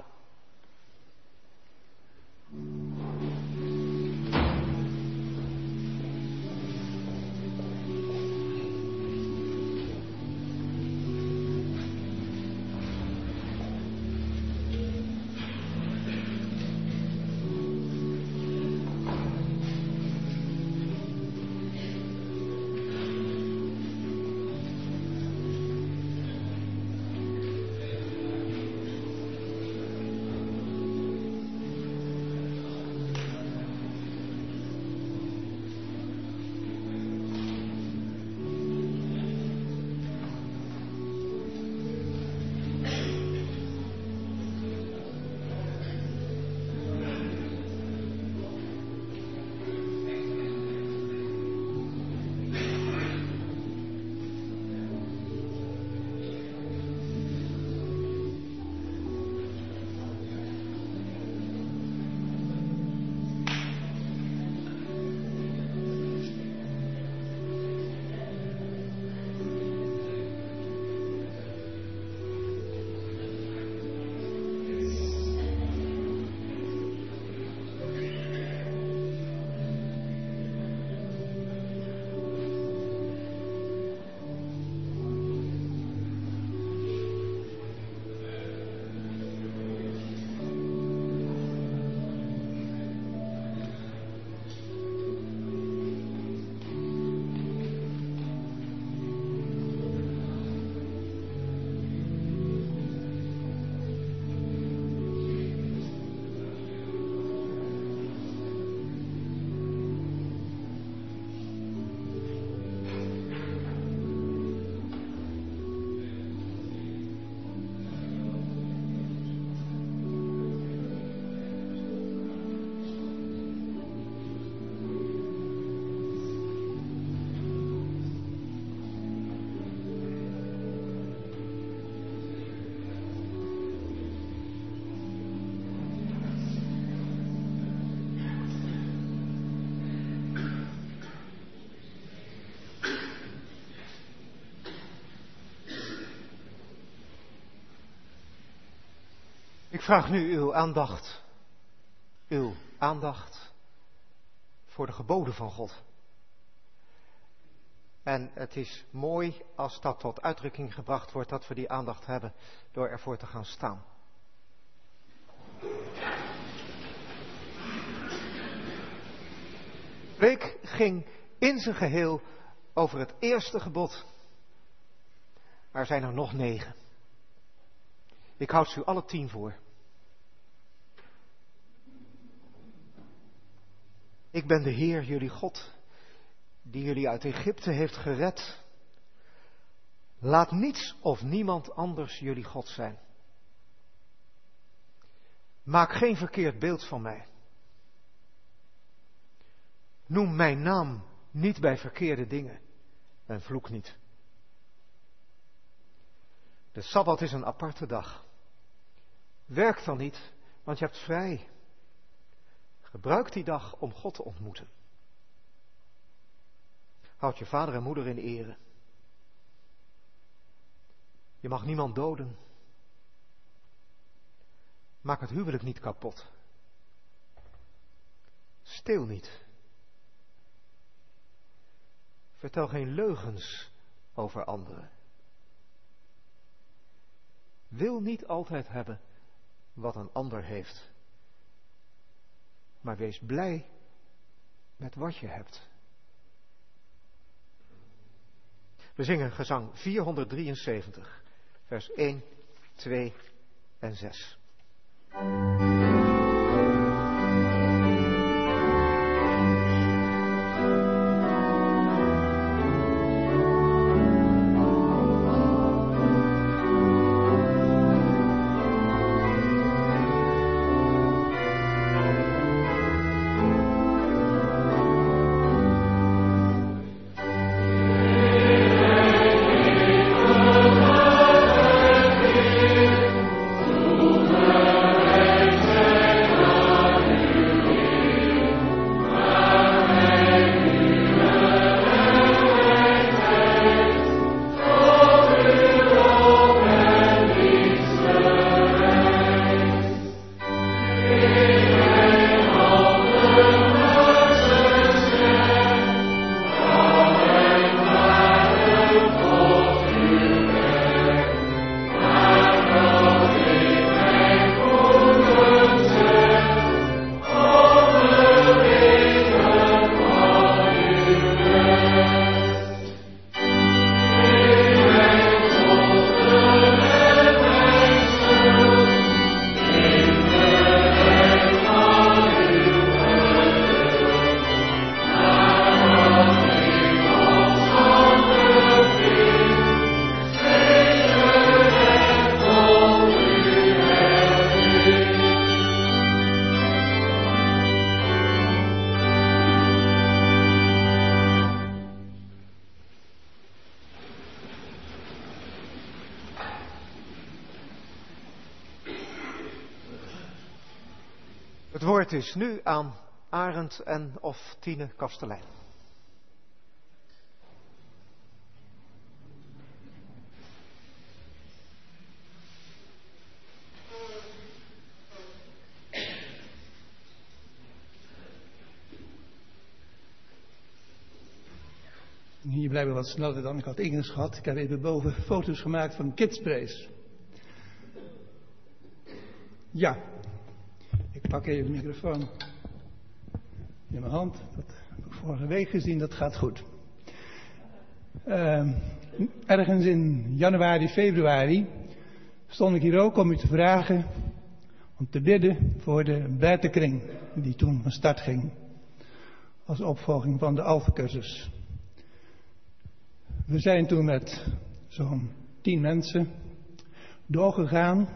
[SPEAKER 3] Ik vraag nu uw aandacht voor de geboden van God. En het is mooi als dat tot uitdrukking gebracht wordt, dat we die aandacht hebben door ervoor te gaan staan. De week ging in zijn geheel over het eerste gebod. Maar er zijn er nog 9. Ik houd ze u alle 10 voor. Ik ben de Heer, jullie God, die jullie uit Egypte heeft gered. Laat niets of niemand anders jullie God zijn. Maak geen verkeerd beeld van mij. Noem mijn naam niet bij verkeerde dingen en vloek niet. De Sabbat is een aparte dag. Werk dan niet, want je hebt vrij. Gebruik die dag om God te ontmoeten. Houd je vader en moeder in ere. Je mag niemand doden. Maak het huwelijk niet kapot. Steel niet. Vertel geen leugens over anderen. Wil niet altijd hebben wat een ander heeft. Maar wees blij met wat je hebt. We zingen gezang 473, vers 1, 2 en 6.
[SPEAKER 5] Amen.
[SPEAKER 3] Het woord is nu aan Arend en of Tine Kastelein.
[SPEAKER 5] Hier blijven we wat sneller dan ik had ingeschat. Ik heb even boven foto's gemaakt van Kidspraise. Ja, ik pak even de microfoon in mijn hand. Dat heb ik vorige week gezien, dat gaat goed. Ergens in januari, februari stond ik hier ook om u te vragen om te bidden voor de Bijterkring die toen van start ging. Als opvolging van de Alpha-cursus. We zijn toen met zo'n 10 mensen doorgegaan.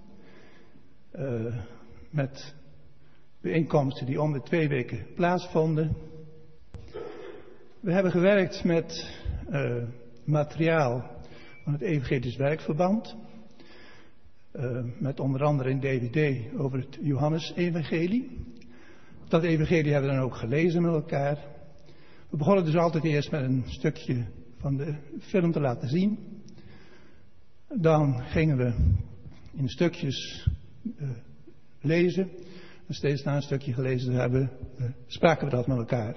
[SPEAKER 5] Met bijeenkomsten die om de 2 weken plaatsvonden. We hebben gewerkt met materiaal van het Evangelisch Werkverband. Met onder andere een DVD over het Johannes-evangelie. Dat evangelie hebben we dan ook gelezen met elkaar. We begonnen dus altijd eerst met een stukje van de film te laten zien. Dan gingen we in stukjes lezen. En steeds na een stukje gelezen te hebben, spraken we dat met elkaar.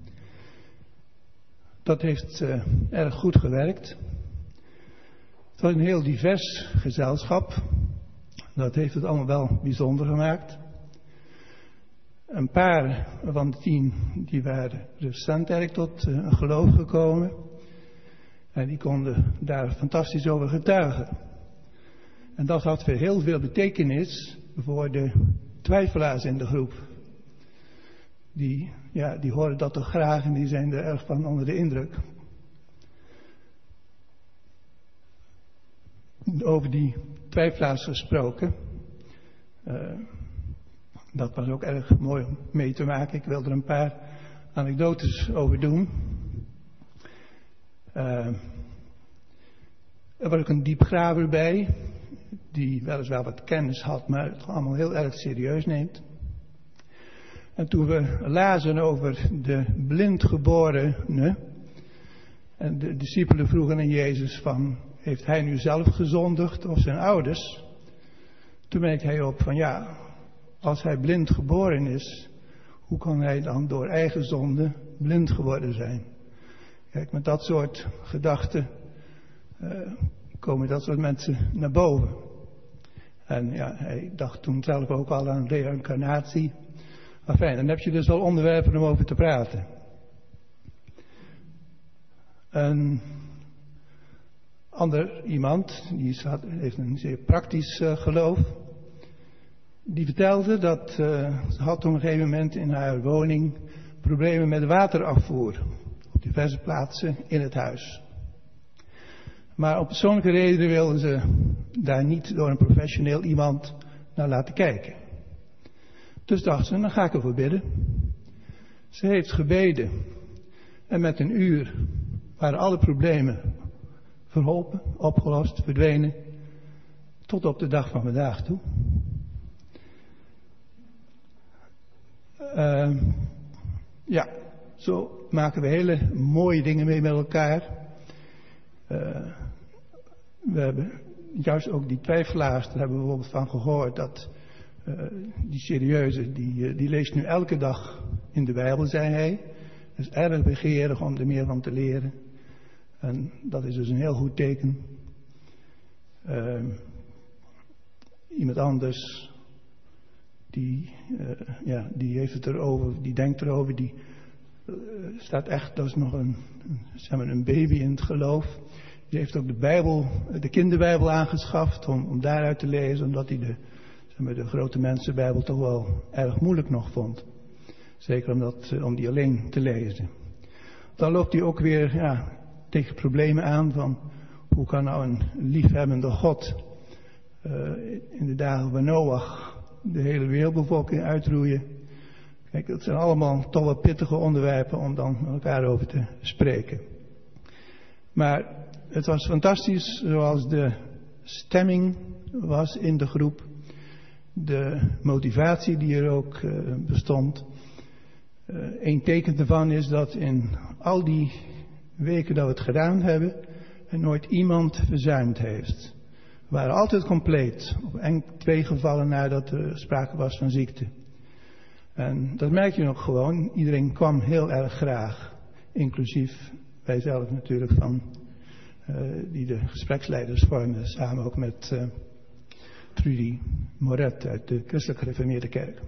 [SPEAKER 5] Dat heeft erg goed gewerkt. Het was een heel divers gezelschap. Dat heeft het allemaal wel bijzonder gemaakt. Een paar van de 10 die waren recent eigenlijk tot een geloof gekomen. En die konden daar fantastisch over getuigen. En dat had weer heel veel betekenis voor de twijfelaars in de groep. Die horen dat toch graag en die zijn er erg van onder de indruk. Over die twijfelaars gesproken. Dat was ook erg mooi om mee te maken. Ik wil er een paar anekdotes over doen. Er was ook een diepgraver bij. Die weliswaar wat kennis had, maar het allemaal heel erg serieus neemt. En toen we lazen over de blindgeborene. En de discipelen vroegen aan Jezus van, heeft hij nu zelf gezondigd of zijn ouders? Toen merkte hij op van ja, als hij blind geboren is, hoe kan hij dan door eigen zonde blind geworden zijn? Kijk, met dat soort gedachten komen dat soort mensen naar boven. En ja, hij dacht toen zelf ook al aan reïncarnatie. Maar fijn, dan heb je dus wel onderwerpen om over te praten. Een ander iemand, heeft een zeer praktisch geloof. Die vertelde dat ze had op een gegeven moment in haar woning problemen met waterafvoer. Op diverse plaatsen in het huis. Maar op persoonlijke redenen wilden ze daar niet door een professioneel iemand naar laten kijken. Dus dacht ze, dan ga ik ervoor bidden. Ze heeft gebeden. En met een uur waren alle problemen verholpen, opgelost, verdwenen. Tot op de dag van vandaag toe. Zo maken we hele mooie dingen mee met elkaar. We hebben juist ook die twijfelaars, daar hebben we bijvoorbeeld van gehoord dat die serieuze, die leest nu elke dag in de Bijbel, zei hij. Dat is erg begeerig om er meer van te leren. En dat is dus een heel goed teken. Iemand anders, die heeft het erover, die denkt erover, die staat echt, dat is nog een baby in het geloof. Die heeft ook de kinderbijbel aangeschaft om daaruit te lezen, omdat hij de grote mensenbijbel toch wel erg moeilijk nog vond. Zeker om die alleen te lezen. Dan loopt hij ook weer tegen problemen aan van hoe kan nou een liefhebbende God in de dagen van Noach de hele wereldbevolking uitroeien. Kijk, dat zijn allemaal toch wel pittige onderwerpen om dan met elkaar over te spreken. Maar het was fantastisch zoals de stemming was in de groep. de motivatie die er ook bestond. Een teken daarvan is dat in al die weken dat we het gedaan hebben, er nooit iemand verzuimd heeft. We waren altijd compleet, op 2 gevallen nadat er sprake was van ziekte. En dat merk je nog gewoon, iedereen kwam heel erg graag, inclusief wij zelf natuurlijk die de gespreksleiders vormden, samen ook met Trudy Moret uit de Christelijk Gereformeerde Kerk.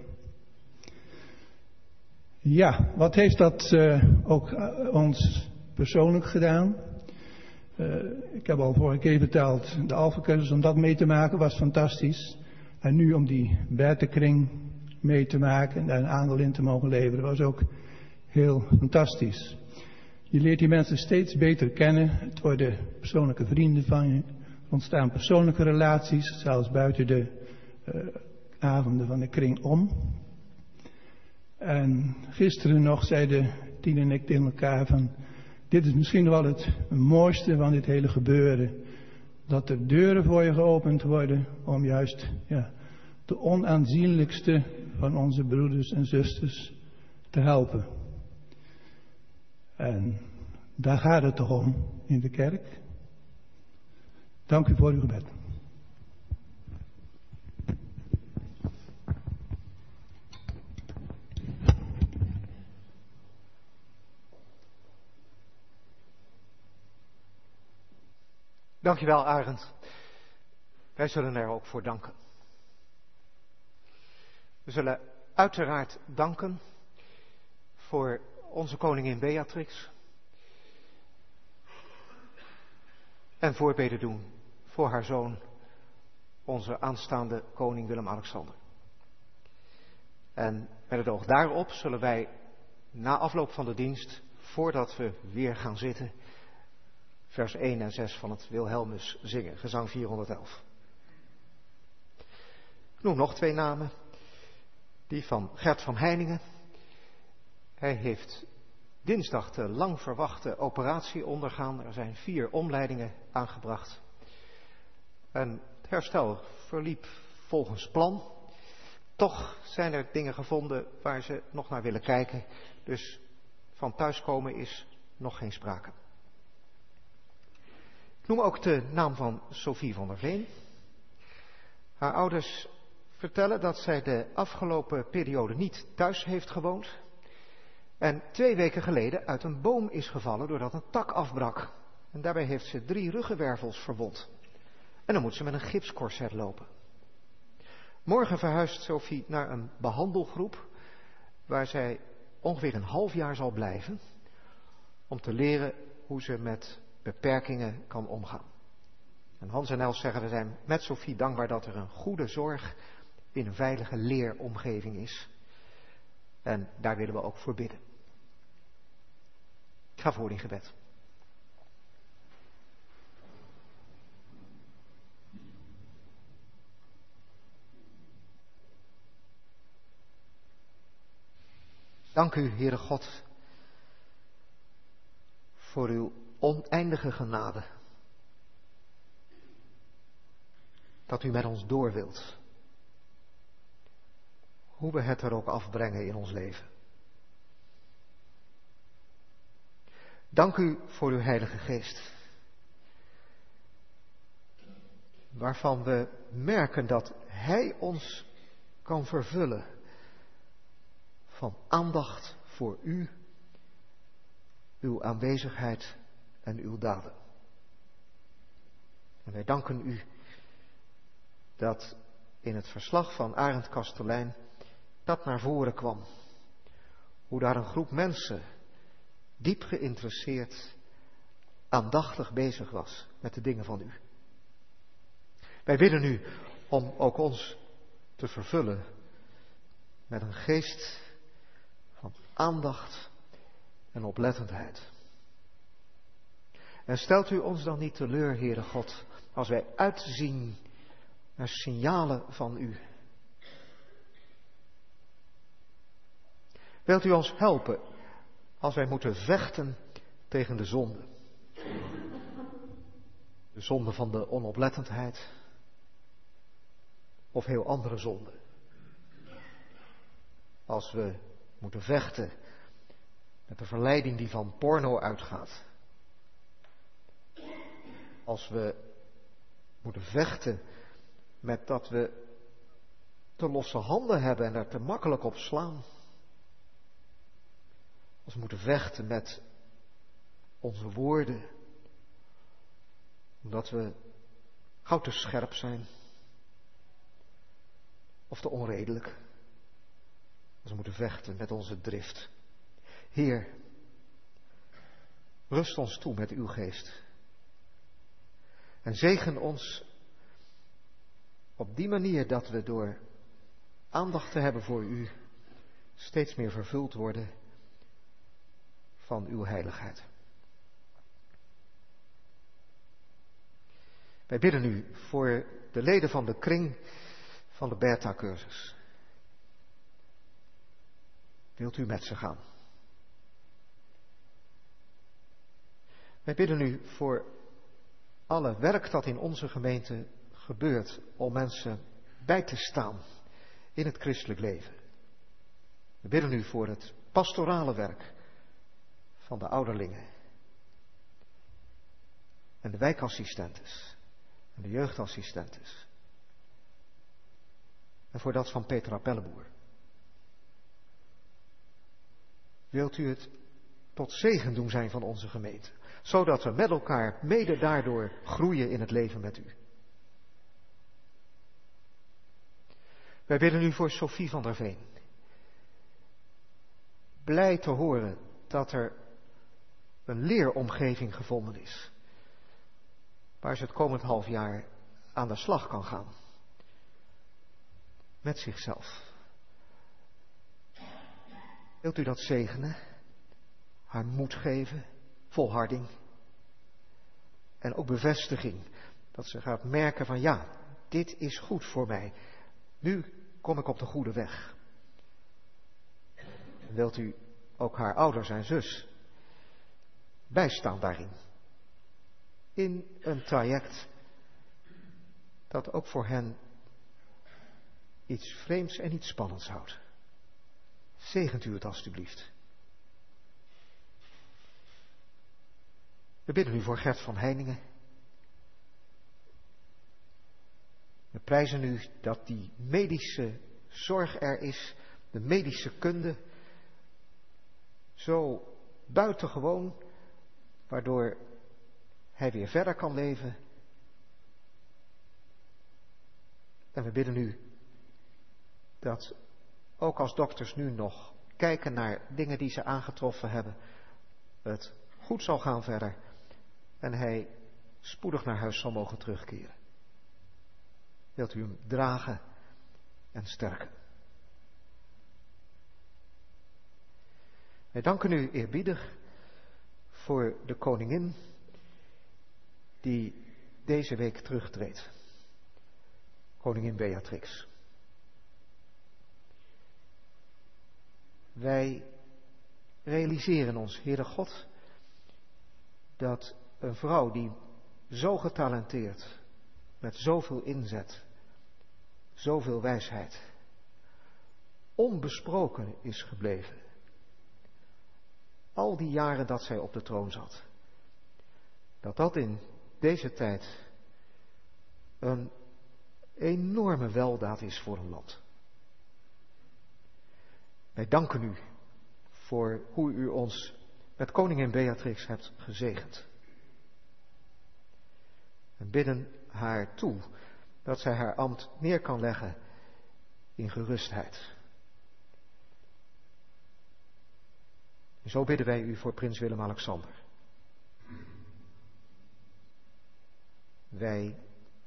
[SPEAKER 5] Ja, wat heeft dat ook ons persoonlijk gedaan? Ik heb al vorige keer verteld, de Alpha-cursus om dat mee te maken was fantastisch. En nu om die Bertenkring mee te maken en daar een aandeel in te mogen leveren was ook heel fantastisch. Je leert die mensen steeds beter kennen. Het worden persoonlijke vrienden van je. Er ontstaan persoonlijke relaties, zelfs buiten de avonden van de kring om. En gisteren nog zeiden Tien en ik tegen elkaar van, dit is misschien wel het mooiste van dit hele gebeuren. Dat er deuren voor je geopend worden om juist de onaanzienlijkste van onze broeders en zusters te helpen. En daar gaat het toch om in de kerk. Dank u voor uw gebed.
[SPEAKER 3] Dankjewel, Arend. Wij zullen er ook voor danken. We zullen uiteraard danken voor onze koningin Beatrix. En voorbeden doen voor haar zoon, onze aanstaande koning Willem-Alexander. En met het oog daarop zullen wij na afloop van de dienst, voordat we weer gaan zitten, vers 1 en 6 van het Wilhelmus zingen, gezang 411. Ik noem nog 2 namen. Die van Gert van Heiningen. Hij heeft dinsdag de lang verwachte operatie ondergaan. Er zijn 4 omleidingen aangebracht. En het herstel verliep volgens plan. Toch zijn er dingen gevonden waar ze nog naar willen kijken. Dus van thuiskomen is nog geen sprake. Ik noem ook de naam van Sophie van der Veen. Haar ouders vertellen dat zij de afgelopen periode niet thuis heeft gewoond. En 2 weken geleden uit een boom is gevallen doordat een tak afbrak. En daarbij heeft ze 3 ruggenwervels verwond. En dan moet ze met een gipscorset lopen. Morgen verhuist Sophie naar een behandelgroep waar zij ongeveer een half jaar zal blijven. Om te leren hoe ze met beperkingen kan omgaan. En Hans en Els zeggen, we zijn met Sophie dankbaar dat er een goede zorg in een veilige leeromgeving is. En daar willen we ook voor bidden. Ik ga voor in gebed. Dank u, Heere God, voor uw oneindige genade. Dat u met ons door wilt. Hoe we het er ook afbrengen in ons leven. Dank u voor uw Heilige Geest. Waarvan we merken dat Hij ons kan vervullen. Van aandacht voor u, uw aanwezigheid en uw daden. En wij danken u dat in het verslag van Arend Kastelein dat naar voren kwam. Hoe daar een groep mensen diep geïnteresseerd, aandachtig bezig was met de dingen van u. Wij bidden u om ook ons te vervullen met een geest van aandacht en oplettendheid. En stelt u ons dan niet teleur, Heere God, als wij uitzien naar signalen van u. Wilt u ons helpen als wij moeten vechten tegen de zonde? De zonde van de onoplettendheid. of heel andere zonden. Als we moeten vechten met de verleiding die van porno uitgaat. Als we moeten vechten met dat we te losse handen hebben en er te makkelijk op slaan. Als we moeten vechten met onze woorden, omdat we gauw te scherp zijn of te onredelijk. Als we moeten vechten met onze drift. Heer, rust ons toe met uw geest. En zegen ons op die manier dat we door aandacht te hebben voor u steeds meer vervuld worden van uw heiligheid. Wij bidden u voor de leden van de kring van de Bertha-cursus. Wilt u met ze gaan? Wij bidden u voor alle werk dat in onze gemeente gebeurt om mensen bij te staan in het christelijk leven. We bidden u voor het pastorale werk van de ouderlingen en de wijkassistentes en de jeugdassistentes en voor dat van Petra Pelleboer. Wilt u het tot zegen doen zijn van onze gemeente, zodat we met elkaar mede daardoor groeien in het leven met u. Wij bidden u voor Sophie van der Veen. Blij te horen dat er een leeromgeving gevonden is, waar ze het komend half jaar aan de slag kan gaan. Met zichzelf. Wilt u dat zegenen? Haar moed geven, volharding. En ook bevestiging. Dat ze gaat merken van ja, dit is goed voor mij. Nu kom ik op de goede weg. En wilt u ook haar ouders en zus bijstaan daarin. In een traject dat ook voor hen iets vreemds en iets spannends houdt. Zegent u het alstublieft. We bidden u voor Gert van Heiningen. We prijzen u dat die medische zorg er is, de medische kunde, zo buitengewoon, waardoor hij weer verder kan leven. En we bidden u dat ook als dokters nu nog kijken naar dingen die ze aangetroffen hebben, het goed zal gaan verder en hij spoedig naar huis zal mogen terugkeren. Wilt u hem dragen en sterken. Wij danken u eerbiedig voor de koningin die deze week terugtreedt. Koningin Beatrix. Wij realiseren ons, Heere God, dat een vrouw die zo getalenteerd, met zoveel inzet, zoveel wijsheid, onbesproken is gebleven. Al die jaren dat zij op de troon zat. Dat in deze tijd een enorme weldaad is voor een land. Wij danken u voor hoe u ons met koningin Beatrix hebt gezegend. En bidden haar toe dat zij haar ambt neer kan leggen in gerustheid. En zo bidden wij u voor prins Willem-Alexander. Wij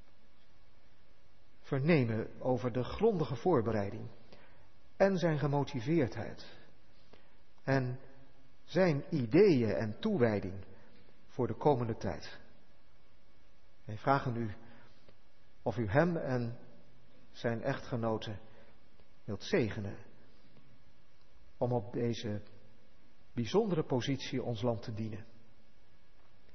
[SPEAKER 3] vernemen over de grondige voorbereiding en zijn gemotiveerdheid en zijn ideeën en toewijding voor de komende tijd. Wij vragen u of u hem en zijn echtgenote wilt zegenen om op deze bijzondere positie ons land te dienen.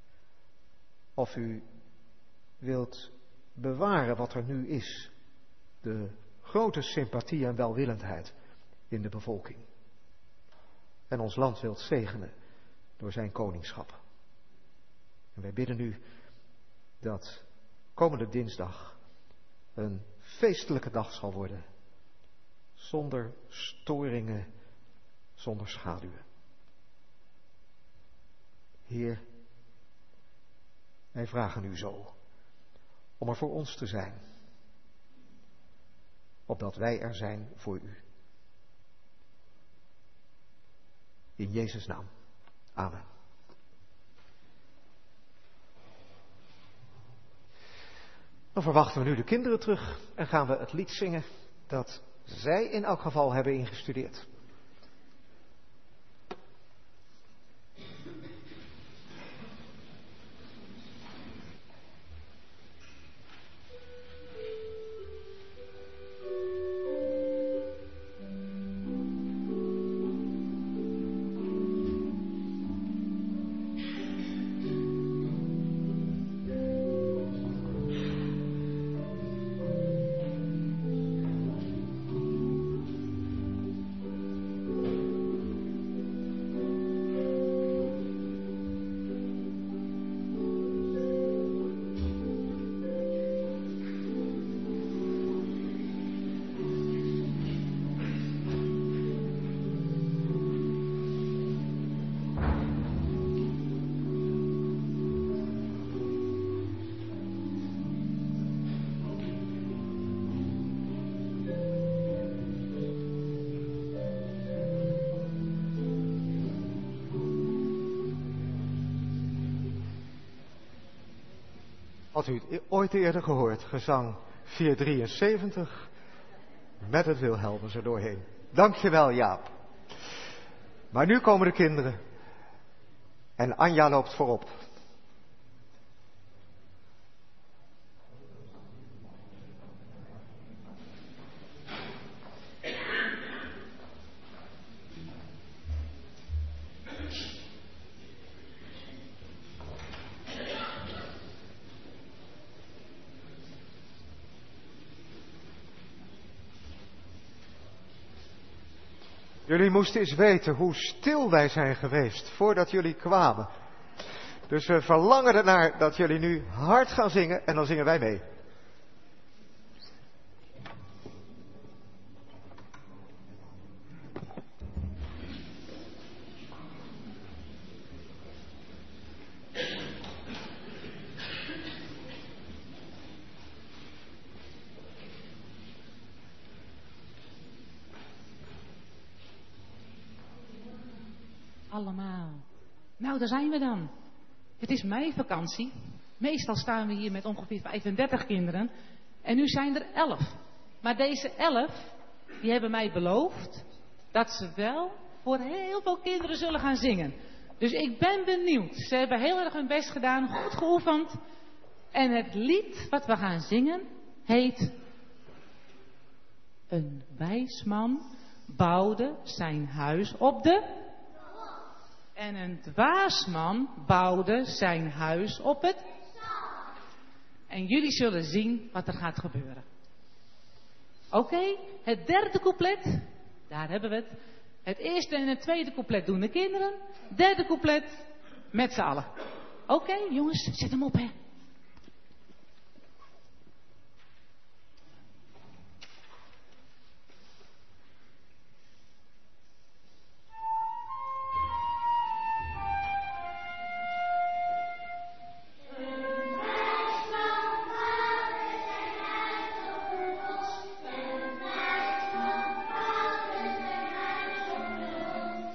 [SPEAKER 3] Of u wilt bewaren wat er nu is de grote sympathie en welwillendheid in de bevolking. En ons land wilt zegenen door zijn koningschap. En wij bidden u dat komende dinsdag een feestelijke dag zal worden. Zonder storingen, zonder schaduwen. Heer, wij vragen u zo om er voor ons te zijn. Opdat wij er zijn voor u. In Jezus' naam. Amen. Dan verwachten we nu de kinderen terug en gaan we het lied zingen dat zij in elk geval hebben ingestudeerd. Had u het ooit eerder gehoord, gezang 473, met het Wilhelmus er doorheen. Dankjewel, Jaap. Maar nu komen de kinderen en Anja loopt voorop. Jullie moesten eens weten hoe stil wij zijn geweest voordat jullie kwamen. Dus we verlangen ernaar dat jullie nu hard gaan zingen en dan zingen wij mee.
[SPEAKER 6] Allemaal. Nou, daar zijn we dan. Het is meivakantie. Meestal staan we hier met ongeveer 35 kinderen. En nu zijn er 11. Maar deze 11, die hebben mij beloofd dat ze wel voor heel veel kinderen zullen gaan zingen. Dus ik ben benieuwd. Ze hebben heel erg hun best gedaan, goed geoefend. En het lied wat we gaan zingen heet... Een wijs man bouwde zijn huis op de... En een dwaas man bouwde zijn huis op het... En jullie zullen zien wat er gaat gebeuren. Oké, het derde couplet, daar hebben we het. Het eerste en het tweede couplet doen de kinderen. Derde couplet met z'n allen. Oké, jongens, zet hem op, hè.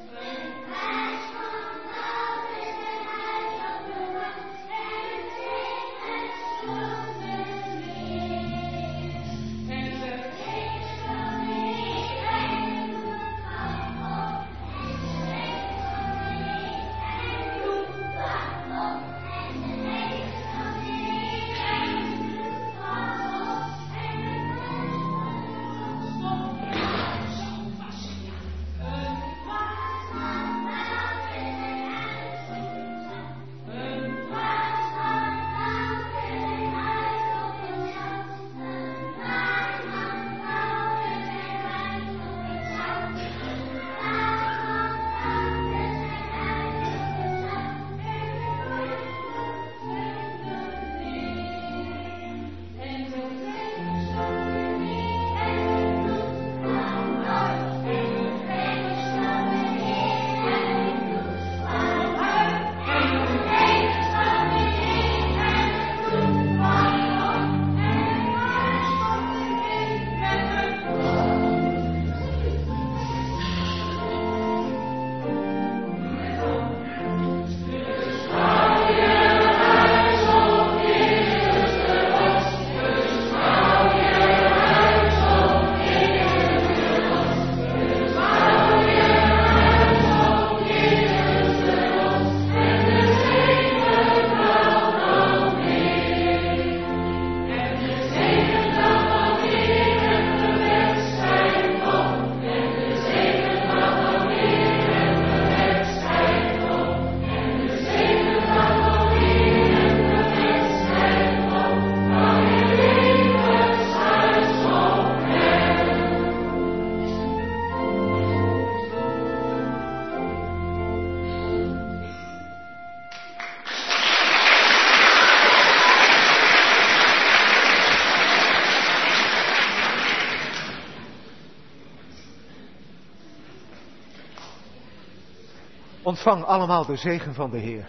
[SPEAKER 7] Thank you.
[SPEAKER 3] Ontvang allemaal de zegen van de Heer.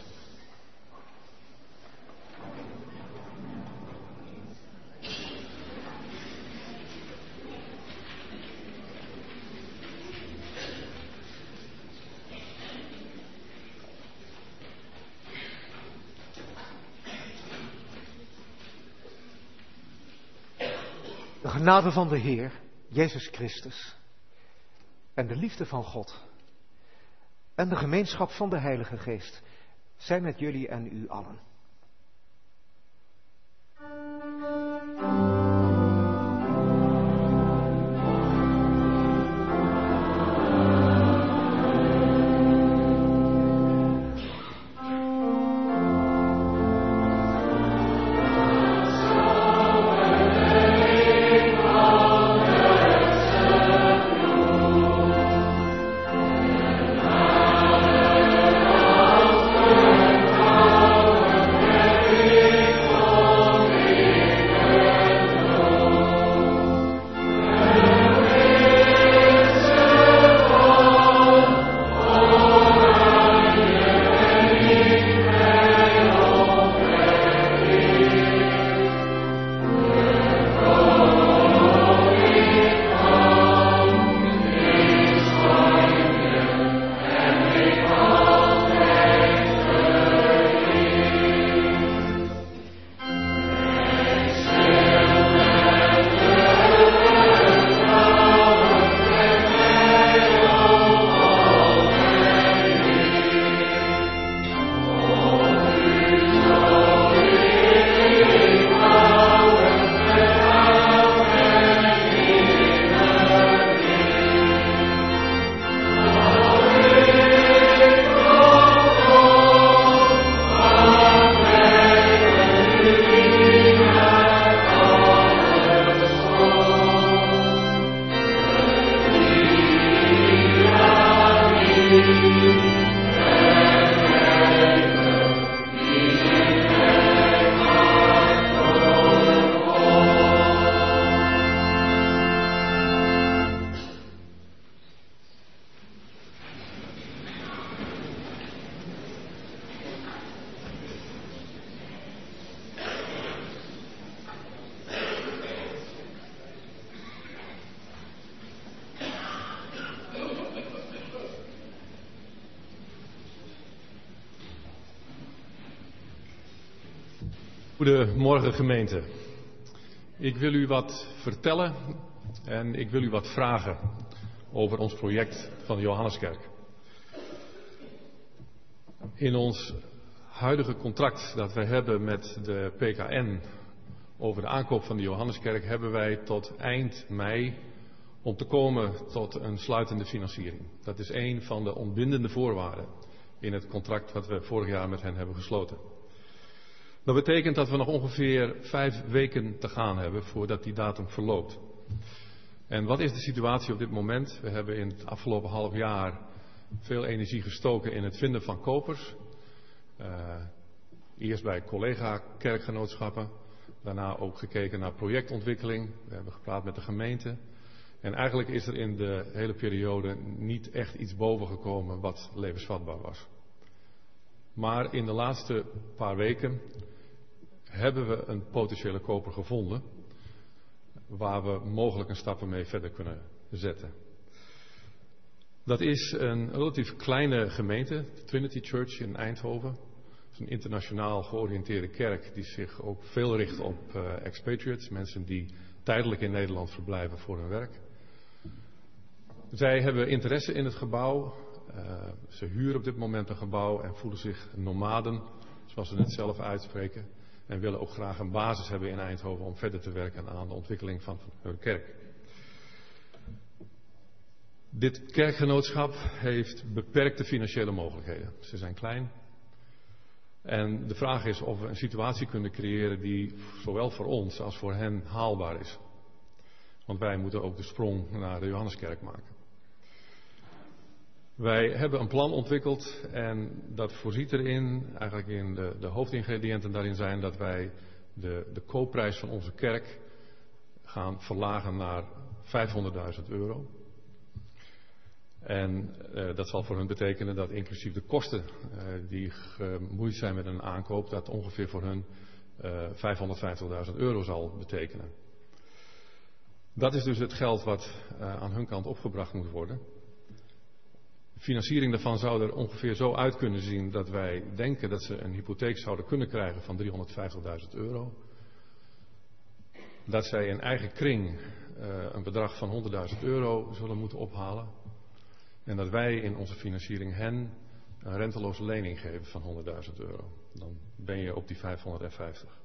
[SPEAKER 3] De genade van de Heer, Jezus Christus, en de liefde van God en de gemeenschap van de Heilige Geest zijn met jullie en u allen.
[SPEAKER 7] Goedemorgen gemeente. Ik wil u wat vertellen en ik wil u wat vragen over ons project van de Johanneskerk. In ons huidige contract dat wij hebben met de PKN over de aankoop van de Johanneskerk hebben wij tot eind mei om te komen tot een sluitende financiering. Dat is een van de ontbindende voorwaarden in het contract wat we vorig jaar met hen hebben gesloten. Dat betekent dat we nog ongeveer 5 weken te gaan hebben voordat die datum verloopt. En wat is de situatie op dit moment? We hebben in het afgelopen half jaar veel energie gestoken in het vinden van kopers. Eerst bij collega-kerkgenootschappen, daarna ook gekeken naar projectontwikkeling. We hebben gepraat met de gemeente. En eigenlijk is er in de hele periode niet echt iets boven gekomen wat levensvatbaar was. Maar in de laatste paar weken hebben we een potentiële koper gevonden waar we mogelijk een stappen mee verder kunnen zetten. Dat is een relatief kleine gemeente, Trinity Church in Eindhoven. Het is een internationaal georiënteerde kerk die zich ook veel richt op expatriates, mensen die tijdelijk in Nederland verblijven voor hun werk. Zij hebben interesse in het gebouw. Ze huren op dit moment een gebouw en voelen zich nomaden, zoals ze het zelf uitspreken. En willen ook graag een basis hebben in Eindhoven om verder te werken aan de ontwikkeling van hun kerk. Dit kerkgenootschap heeft beperkte financiële mogelijkheden. Ze zijn klein. En de vraag is of we een situatie kunnen creëren die zowel voor ons als voor hen haalbaar is. Want wij moeten ook de sprong naar de Johanneskerk maken. Wij hebben een plan ontwikkeld en dat voorziet erin, eigenlijk in de hoofdingrediënten daarin zijn dat wij de koopprijs van onze kerk gaan verlagen naar €500.000. En dat zal voor hun betekenen dat inclusief de kosten die gemoeid zijn met een aankoop, dat ongeveer voor hun €550.000 zal betekenen. Dat is dus het geld wat aan hun kant opgebracht moet worden. De financiering daarvan zou er ongeveer zo uit kunnen zien dat wij denken dat ze een hypotheek zouden kunnen krijgen van €350.000. Dat zij in eigen kring een bedrag van €100.000 zullen moeten ophalen. En dat wij in onze financiering hen een renteloze lening geven van €100.000. Dan ben je op die 550.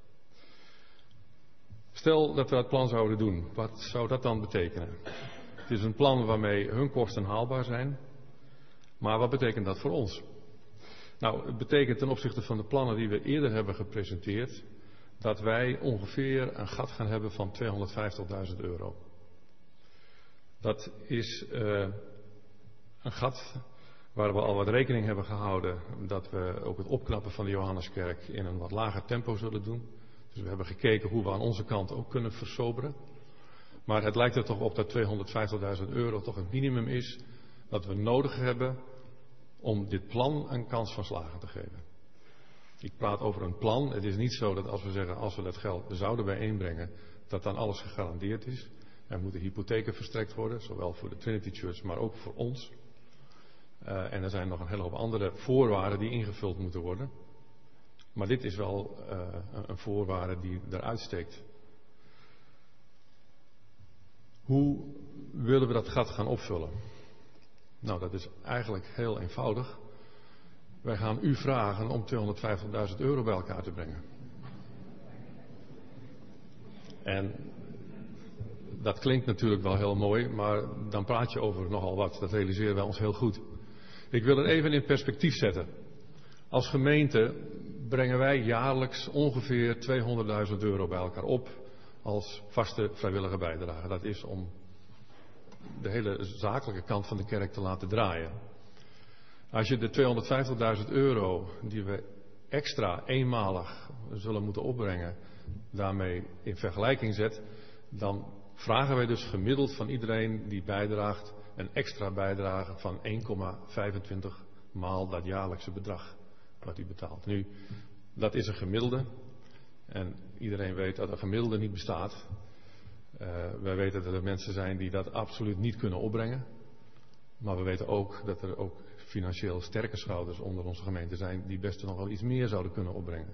[SPEAKER 7] Stel dat we dat plan zouden doen, wat zou dat dan betekenen? Het is een plan waarmee hun kosten haalbaar zijn, maar wat betekent dat voor ons? Nou, het betekent ten opzichte van de plannen die we eerder hebben gepresenteerd, dat wij ongeveer een gat gaan hebben van €250.000. Dat is een gat waar we al wat rekening hebben gehouden dat we ook het opknappen van de Johanneskerk in een wat lager tempo zullen doen. Dus we hebben gekeken hoe we aan onze kant ook kunnen versoberen. Maar het lijkt er toch op dat €250.000 toch het minimum is dat we nodig hebben om dit plan een kans van slagen te geven. Ik praat over een plan. Het is niet zo dat als we zeggen, als we dat geld zouden bijeenbrengen, dat dan alles gegarandeerd is. Er moeten hypotheken verstrekt worden, zowel voor de Trinity Church, maar ook voor ons. En er zijn nog een hele hoop andere voorwaarden die ingevuld moeten worden. Maar dit is wel een voorwaarde die eruit steekt. Hoe willen we dat gat gaan opvullen? Nou, dat is eigenlijk heel eenvoudig. Wij gaan u vragen om €250.000 bij elkaar te brengen. En dat klinkt natuurlijk wel heel mooi, maar dan praat je over nogal wat. Dat realiseren wij ons heel goed. Ik wil het even in perspectief zetten. Als gemeente brengen wij jaarlijks ongeveer €200.000 bij elkaar op als vaste vrijwillige bijdrage. Dat is om de hele zakelijke kant van de kerk te laten draaien. Als je de €250.000 die we extra eenmalig zullen moeten opbrengen, daarmee in vergelijking zet, dan vragen wij dus gemiddeld van iedereen die bijdraagt een extra bijdrage van 1,25 maal dat jaarlijkse bedrag wat u betaalt. Nu, dat is een gemiddelde. En iedereen weet dat een gemiddelde niet bestaat. Wij weten dat er mensen zijn die dat absoluut niet kunnen opbrengen. Maar we weten ook dat er ook financieel sterke schouders onder onze gemeente zijn die best nog wel iets meer zouden kunnen opbrengen.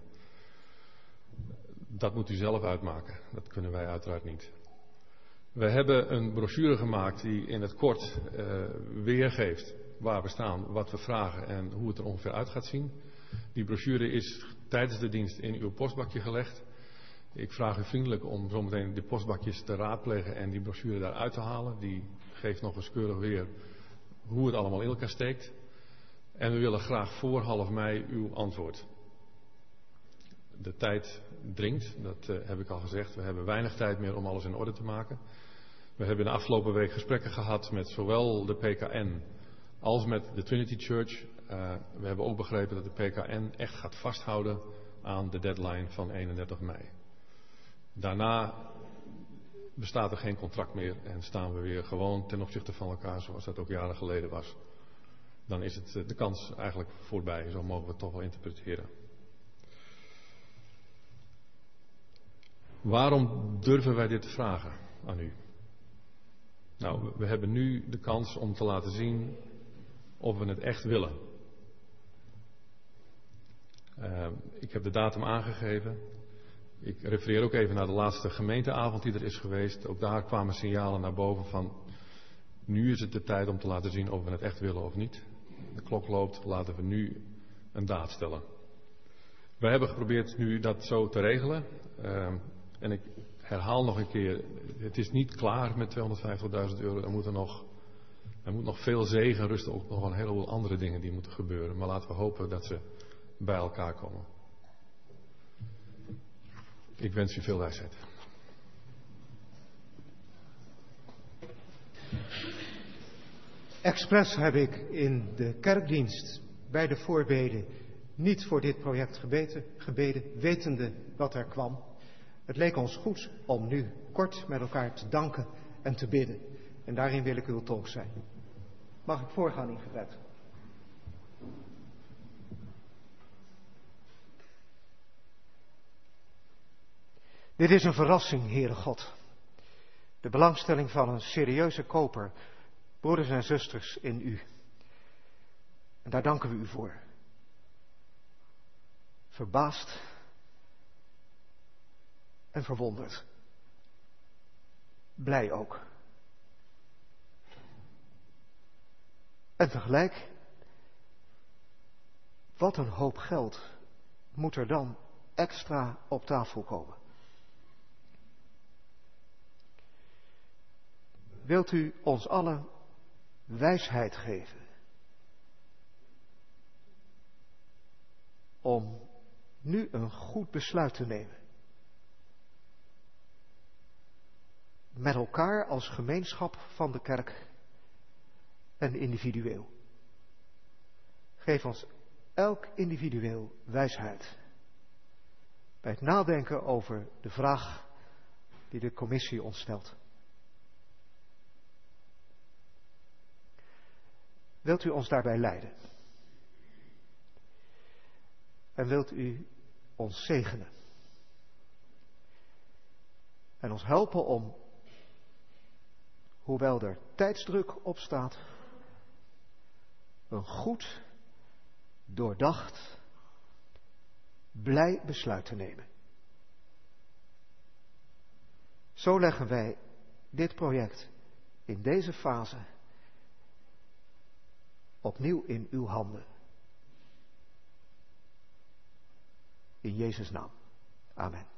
[SPEAKER 7] Dat moet u zelf uitmaken. Dat kunnen wij uiteraard niet. We hebben een brochure gemaakt die in het kort weergeeft waar we staan, wat we vragen en hoe het er ongeveer uit gaat zien. Die brochure is tijdens de dienst in uw postbakje gelegd. Ik vraag u vriendelijk om zometeen de postbakjes te raadplegen en die brochure daaruit te halen. Die geeft nog eens keurig weer hoe het allemaal in elkaar steekt. En we willen graag voor half mei uw antwoord. De tijd dringt, dat heb ik al gezegd. We hebben weinig tijd meer om alles in orde te maken. We hebben de afgelopen week gesprekken gehad met zowel de PKN als met de Trinity Church. We hebben ook begrepen dat de PKN echt gaat vasthouden aan de deadline van 31 mei. Daarna bestaat er geen contract meer en staan we weer gewoon ten opzichte van elkaar zoals dat ook jaren geleden was. Dan is het de kans eigenlijk voorbij, zo mogen we het toch wel interpreteren. Waarom durven wij dit te vragen aan u? Nou, we hebben nu de kans om te laten zien of we het echt willen. Ik heb de datum aangegeven. Ik refereer ook even naar de laatste gemeenteavond die er is geweest. Ook daar kwamen signalen naar boven van nu is het de tijd om te laten zien of we het echt willen of niet. De klok loopt, laten we nu een daad stellen. Wij hebben geprobeerd nu dat zo te regelen. En ik herhaal nog een keer, het is niet klaar met €250.000. Er moet nog veel zegen rusten, ook nog een heleboel andere dingen die moeten gebeuren. Maar laten we hopen dat ze bij elkaar komen. Ik wens u veel wijsheid.
[SPEAKER 3] Expres heb ik in de kerkdienst bij de voorbeden niet voor dit project gebeden, wetende wat er kwam. Het leek ons goed om nu kort met elkaar te danken en te bidden. En daarin wil ik uw tolk zijn. Mag ik voorgaan in gebed? Dit is een verrassing, Heere God. De belangstelling van een serieuze koper, broeders en zusters in u. En daar danken we u voor. Verbaasd en verwonderd. Blij ook. En tegelijk, wat een hoop geld moet er dan extra op tafel komen. Wilt u ons allen wijsheid geven om nu een goed besluit te nemen? Met elkaar als gemeenschap van de kerk en individueel. Geef ons elk individueel wijsheid bij het nadenken over de vraag die de commissie ons stelt. Wilt u ons daarbij leiden? En wilt u ons zegenen? En ons helpen om, hoewel er tijdsdruk op staat, een goed, doordacht, blij besluit te nemen. Zo leggen wij dit project in deze fase opnieuw in uw handen. In Jezus' naam. Amen.